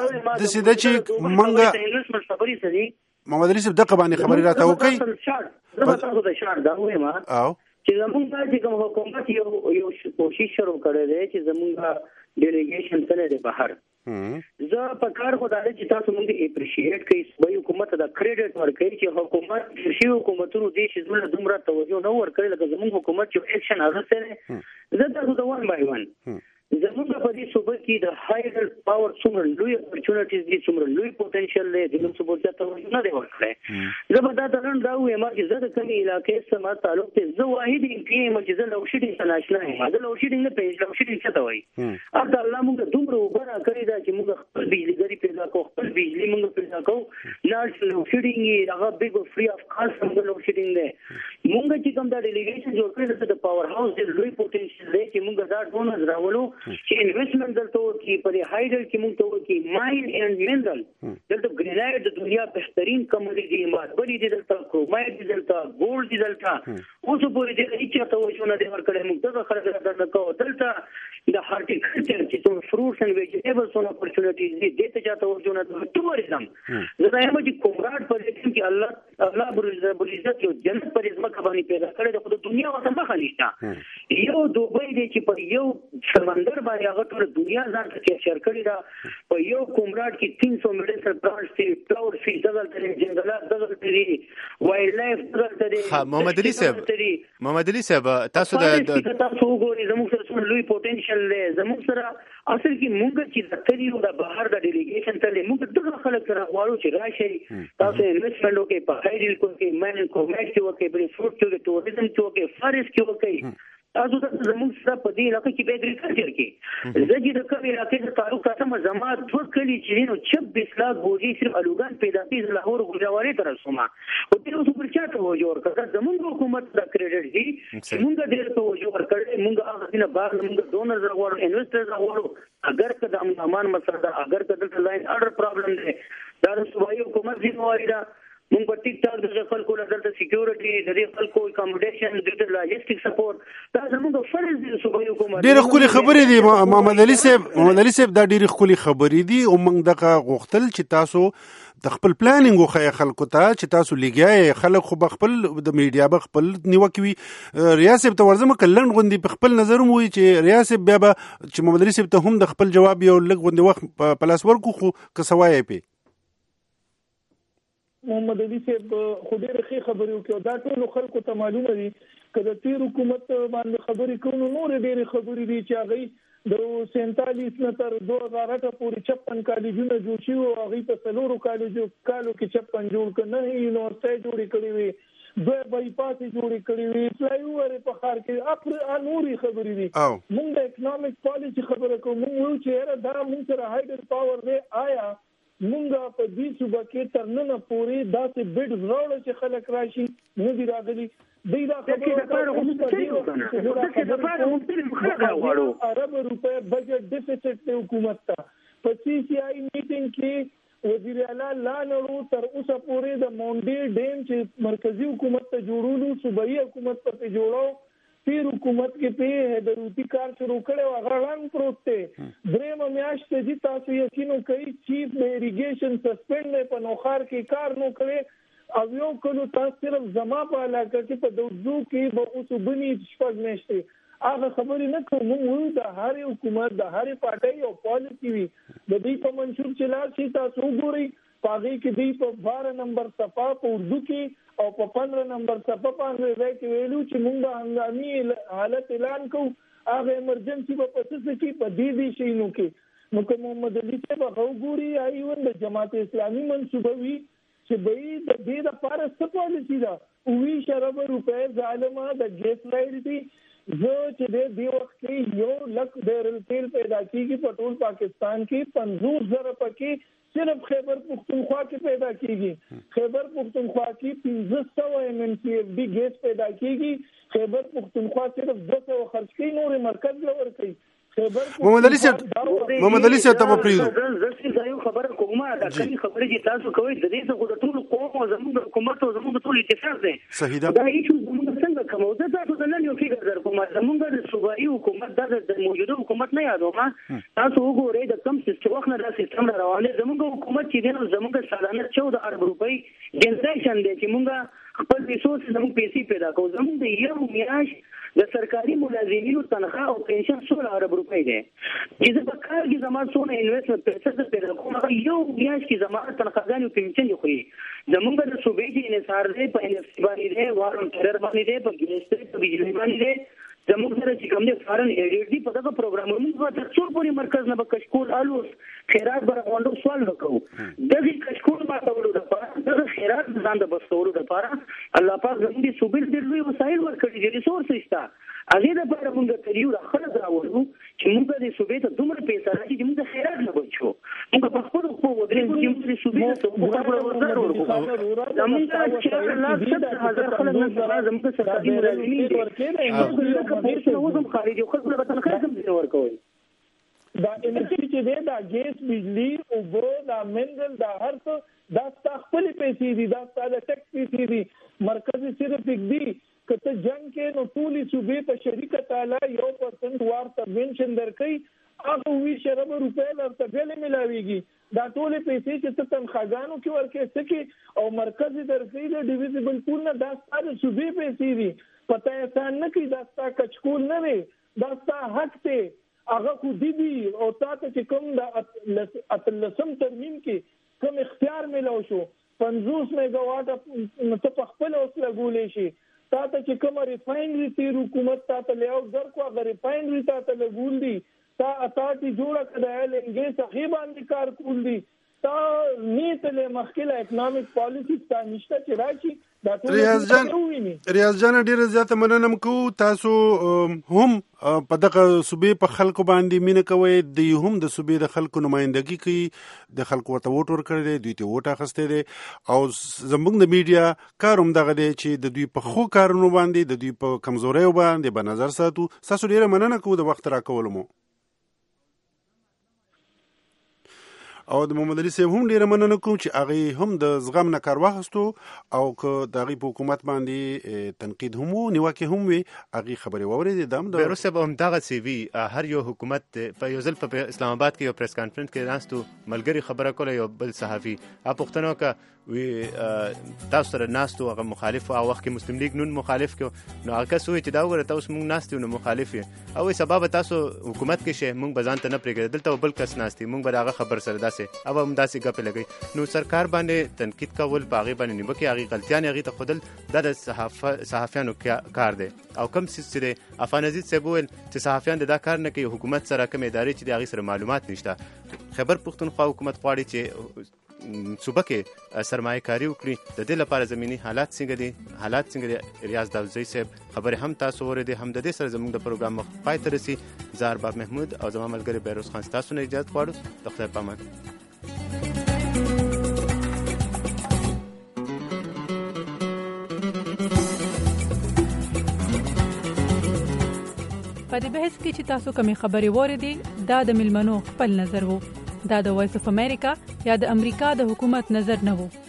د سیده چې منګه خبرې سړي محمد علي صاحب دغه باندې خبرې راته وکړي زه تاسو ته شار دا وایم او چې زموږ د کوم حکومت یو یو کوشش شروع کړی دی چې زموږ ډیلیګیشن سره د بهر زه په کار خو دا چې تاسو موږ اپریشیټ کوي صوبایي حکومت دا کریډټ ورکړي چې حکومت شي حکومتونو دې چې زموږ دومره توجه نه ورکړي لکه زموږ حکومت چې اکشن اغسته زه تاسو ته وان بای وان زموږ په دې صوبه کې د هایر پاور څومره لوی اپورچونټیز دي، څومره لوی پوتنشل دی، د موږ صوبه ته توجه نه دی ورکړی. زه به دا درن دا وایم چې زه د کومې علاقې سره ما تعلق دی، زه واحد ام پی یم چې زه لوډ شیډینګ ته ناشنا یم. زه لوډ شیډینګ نه پیژنم، لوډ شیډینګ څه ته وایي. البته الله موږ دومره اوبه راکړې ده چې موږ خپل بجلیګري پیدا کوو، خپل بجلي موږ پیدا کوو. لاړ لوډ شیډینګ هغه بیګ او فری اف کاسټ موږ لوډ شیډینګ دی. موږ چې کوم دا ډیلیګیشن جوړ کړی د پاور هاوس د لوی پوتنشل دی چې موږ دا ډونرز راولو چې انویسټمنټ دلته وکړي په دې هایډل کې موږ ته وکړي ماین اینډ منرل. دلته ګرینایډ د دنیا بهترین کموډیټي دی، ماربل دی، دلته کرومایټ دی، دلته ګولډ دی. دلته اوس پورې دې هیڅ توجه نه دی ورکړی. موږ دغه خلک راځنه کوو. دلته د هارټیکلچر چې څومره فروټس اینډ ویجیټیبلز څونه اپورچونټیز دي دې ته چا توجه نه دی. ټوریزم زه دا یم چې کومراډ په دې کې الله الله رب العزت یو جنت پر ځمکه باندې پیدا کړی دی، خو د دنیا ورته مخه نشته. یو دوبۍ دی چې په یو سمندر باندې هغه ټول دنیا ځان ته کیپچر کړی دا. په یو کومراډ کې تین سو میډیسن پلانټس دي، فلاور فیش دغلته دي، جنګلات دغلته دي، وایلډ لایف دغلته دي. محمد علي صاحب محمد علي صاحب تاسو د تاسو وګورئ زموږ سره څومره لوی پوتنشل دی. زموږ سره اصل کې موږ چې د تریو د بهر د ډیلیګیشن ته موږ دغه خلک سره غواړو چې راشي تاسو انویسټمنټ وکړئ، په هایډل کې ماین کومټ کې وکړئ، په فروټ کې ټوریزم کې وکړئ، فارست کې وکړئ. تاسو ته زموږ سره په دې علاقه کې به اګریکلچر کې زه چې د کوم علاقې د تعلق ساتم زما دوه کلي چې نو چھبیس لاکھ بوجي صرف الوګان پیدا کړي لاهور ګوجاوالي تر رسومه او دې اوس پر چاته وجو ورکړه. زموږ حکومت د کریډټ دی موږ ډېر ته وجو ورکړه. موږ هغه دینه باغ موږ ډونر راغورو، انویسټر راغورو. اگر که د امن امان مسله ده، اگر که د لاین اډر پرابلم دی، دا د صوبایي حکومت ذمہواری ده. موږ په ټیک ټاک د خلکو لپاره سکیورټي، د دې خلکو اکاموډیشن، د لاجستیک سپورټ دا زموږ فرض دی. صوبایي حکومت ډېر خولي خبرې دي. محمد علي صاحب محمد علي صاحب دا ډېر خولي خبرې دي او موږ دغه غوښتل چې تاسو د خپل پلانینګ وخی خلکو ته چې تاسو لګیای خلک خو بخپل د میډیا بخپل نیوکوي. ریاست ته ورزمه کلن غوندي په خپل نظر مو چې ریاست بیا به چې محمد علي صاحب ته هم د خپل جواب یو لږ غوندي وخت په لاس ورکو خو کسوای پی محمد علي صاحب خو ډېرې ښې خبرې وکړې، دا ټولو خلکو ته معلومه دي که د تېر حکومت باندې خبرې کوو نو نورې ډېرې خبرې دي چې هغوی د سینتالیس نه تر دوه هزار اته پورې چپن کالجونه جوړ شوي وو، هغوی په څلورو کالجو کالو کې چپن جوړ کړ، نه یونیورسټۍ جوړې کړې وې، دوه بایپاسې جوړې کړې وې، فلای اوور یې په ښار کې نورې خبرې دي. موږ د اکنامک پالیسي خبره کوو، موږ وایو چې یاره دا موږ سره هایډر پاور دی، آیا مونږ په دې صوبه کې تر ننه پورې داسې بیډز راوړه چې خلک راشي نه دي راغلي. دوی دا خبره ارب روپے بجټ ډیفیسټ دی حکومت ته. په سی سی آئی میټینګ کې وزیر اعلی لا نړو تر اوسه پورې د مونډي ډیم چې مرکزی حکومت ته جوړولو صوبایي حکومت ته جوړاو تیر حکومت کې په هدروتی کار شروع کړو، هغه رنګ پروت دی. درېمه میاشت دي تاسو یقین وکړئ چیف د اریګیشن سسپند په نوخار کې کار نو کړي او یو کلو تاسو صرف زما په علاقه کې په دوزو کې به اوس بنی شپږ میاشتې هغه خبرې نه کوم. موږ د هر حکومت د هر پارټۍ او پالیسی وي د دې په منشور چې لار شي تاسو وګورئ پاغي کې دی په بارہ نمبر صفحه په اردو کې او په پندرہ نمبر صفحه په انګریزي کې ویلو چې موږ هنګامي حالت اعلان کوو، هغه ایمرجنسي په پسې کې په دې دې شینو کې نو کوم محمد علي صاحب وګوري ایون د جماعت اسلامي منسوبه وي چې به د دې لپاره څه پالیسی ده وی شرب روپے ظالمه د ګیس لایټ دي زه چې د دې وخت کې یو لک بیرل تیل پیدا کیږي په ټول پاکستان کې پنځوس زره پکې صرف خیبر پختونخوا کې پیدا کیږي، خیبر پختونخوا کې پنځه سوه ایم این سی ایف ڈی گیس پیدا کیږي، خیبر پختونخوا صرف دو سوه خرچ کوي، نور مرکز لور کوي. محمد علي صاحب محمد علي صاحب ته پریږدو زه دا یو خبره کومه دا کومې خبرې چې تاسو کوئ د دې څخه د ټول قوم او زموږ د حکومت او زموږ د ټول اتفاق دی. صحیح ده. دا هیڅ زموږ څنګه کومو زه تاسو ته نن یو فکر در کوم زموږ د صوبایي حکومت د موجوده حکومت نه یادوم. تاسو وګورئ د کم سیستم وخت نه دا سیستم روانه زموږ حکومت چې دی زموږ سالانه چودہ ارب روپۍ جنریشن دی چې موږ خپل ریسورس زموږ پیسې پیدا کوو. زموږ د یو میاشت د سرکاري ملازمینو تنخواه او پنشن سوله ارب روپۍ دی چې زه په کار کې زما څونه انویسټمنټ پیسې پیدا کوم هغه یو میاشت کې زما تنخواهګانې او پنشن یې خوري. زموږ د صوبې چې انحصار دی په ان اف سی باندې دی، وارن ټرر باندې دی، په ګیس دی، په بجلي باندې دی. زموږ سره چې کوم دی فارن ایډیټ دی په دغه پروګرام موږ به تر څو پورې مرکز نه به کشکول الوس خیرات به غونډو سوال وکړو. دغه کشکول ماتولو لپاره دغه خیرات ځان د بسولو لپاره الله پاک زموږ د صوبې ډېر لوی وسایل ورکړي دي، ریسورس شته. هغې دپاره موږ ته یو خلک راوړو چې موږ د صوبې ته دومره پیسې راشي چې موږ د خیرات نه بچو. موږ په خپلو پښو ودرېږو چې موږ د صوبې ته خبره ورزار ورکړو. زموږ چې لاس سل هزار خلک نن سبا زموږ سرکاري ملازمین دي پیسې اوس هم خارجي خلکو له تنخواه کم ځای ورکوي. دا انرژي چې دی دا ګیس، بجلي، اوبه، دا منرل، دا هر څه دا ستا خپلې پیسې دي، دا ستا د ټیکس پیسې دي. مرکز صرف دی که ته جنګ کې نو ټولې صوبې په شریکه تعالی یو پرسنټ وار سبوینشن درکوي، هغه ویش اربه روپۍ درته بېلې ملاویږي. دا ټولې پیسې چې ته تنخواهګانو کې ورکوې څه کې او مرکز یې درکوي د ډیویزبل پول نه، دا ستا د صوبې پیسې دي. پته احسان نه کوي، دا ستا کچکول نه دی، دا ستا حق دی. هغه خو دي دي او تا ته چې کوم د اتلسم ترمیم کې کوم اختیار میلاو شو پنځوس میگا واټ ته په خپل اوس لګولی شي. تا ته چې کومه ریفاینري تیر حکومت تا ته لیاوټ درکړو هغه ریفاینري تا ته لګول دي، تا اتارټي جوړه کړه د ایل این ګیس هغې باندې کار کول دي، تا نیتلې مخکې له اکنامک پالیسي ستا نشته چې راشي. ریاض جان ریاض جان ډیره زیاته مننه کوو. تاسو هم په دغه صوبې په خلکو باندې مینه کوئ، دوی هم د صوبې د خلکو نمایندګي کوي، د خلکو ورته ووټ ورکړی دی، دوی ته ووټ اخیستی دی او زموږ د میډیا کار هم دغه دی چې د دوی په ښو کارونو باندې د دوی په کمزوریو باندې به نظر ساتو. ستاسو ډیره مننه کوو د وخت راکولو مو او د محمد علي صاحب هم ډیره مننه کوم چې هغې هم د زغم نه کار واخیستو او که د هغې په حکومت باندې تنقید هم و، نیوکې هم وي، هغې خبرې واورېدې. دا هم د بیروس صاحب همدغسې وي. هر یو حکومت په یو ځل په اسلام آباد کې یو پریس کانفرنس کې ناستو ملګري خبره کوله، یو بل صحافي هغه پوښتنه وکړه وی تاسو سره ناستو هغه مخالف هغه وخت کې مسلم لیگ نون مخالف کړو، نو هغه کس ووایي چې دا وګوره تاسو موږ ناست یو نو مخالف یې او وایي سبا به تاسو حکومت کې شئ، موږ به ځان ته نه پرېږدو، دلته به بل کس ناست وي، موږ به د هغه خبر سره داسې داسې او هم داسې ګپې لګوي. نو سرکار باندې تنقید کول په هغې باندې نیوکې هغې غلطیانې هغې ته ښودل دا د صحافیانو کار دی. او کوم څیز چې دی افغان عزیز صاحب وویل چې صحافیان د دا کار نه کوي، حکومت سره کوم ادارې چې د هغې سره معلومات نشته. خیبر پښتونخوا حکومت غواړي چې صوبه کې سرمایه کاري وکړي. د دې لپاره زمینی حالات څنګه دي حالات څنګه دي ریاض داوزی صاحب خبرې هم تاسو اورېدې. هم د دې سره زموږ د پروګرام مخ پای ته رسي. زه ارباب محمود او زما ملګری بیروز خان ستاسو نه اجازه غواړو. د خدای په امان. په دې بحث کې چې تاسو کومې خبرې واورېدې دا د ملمنو خپل نظر وو. دا د وایس اف امریکا یا د امریکا د حکومت نظر نه وو.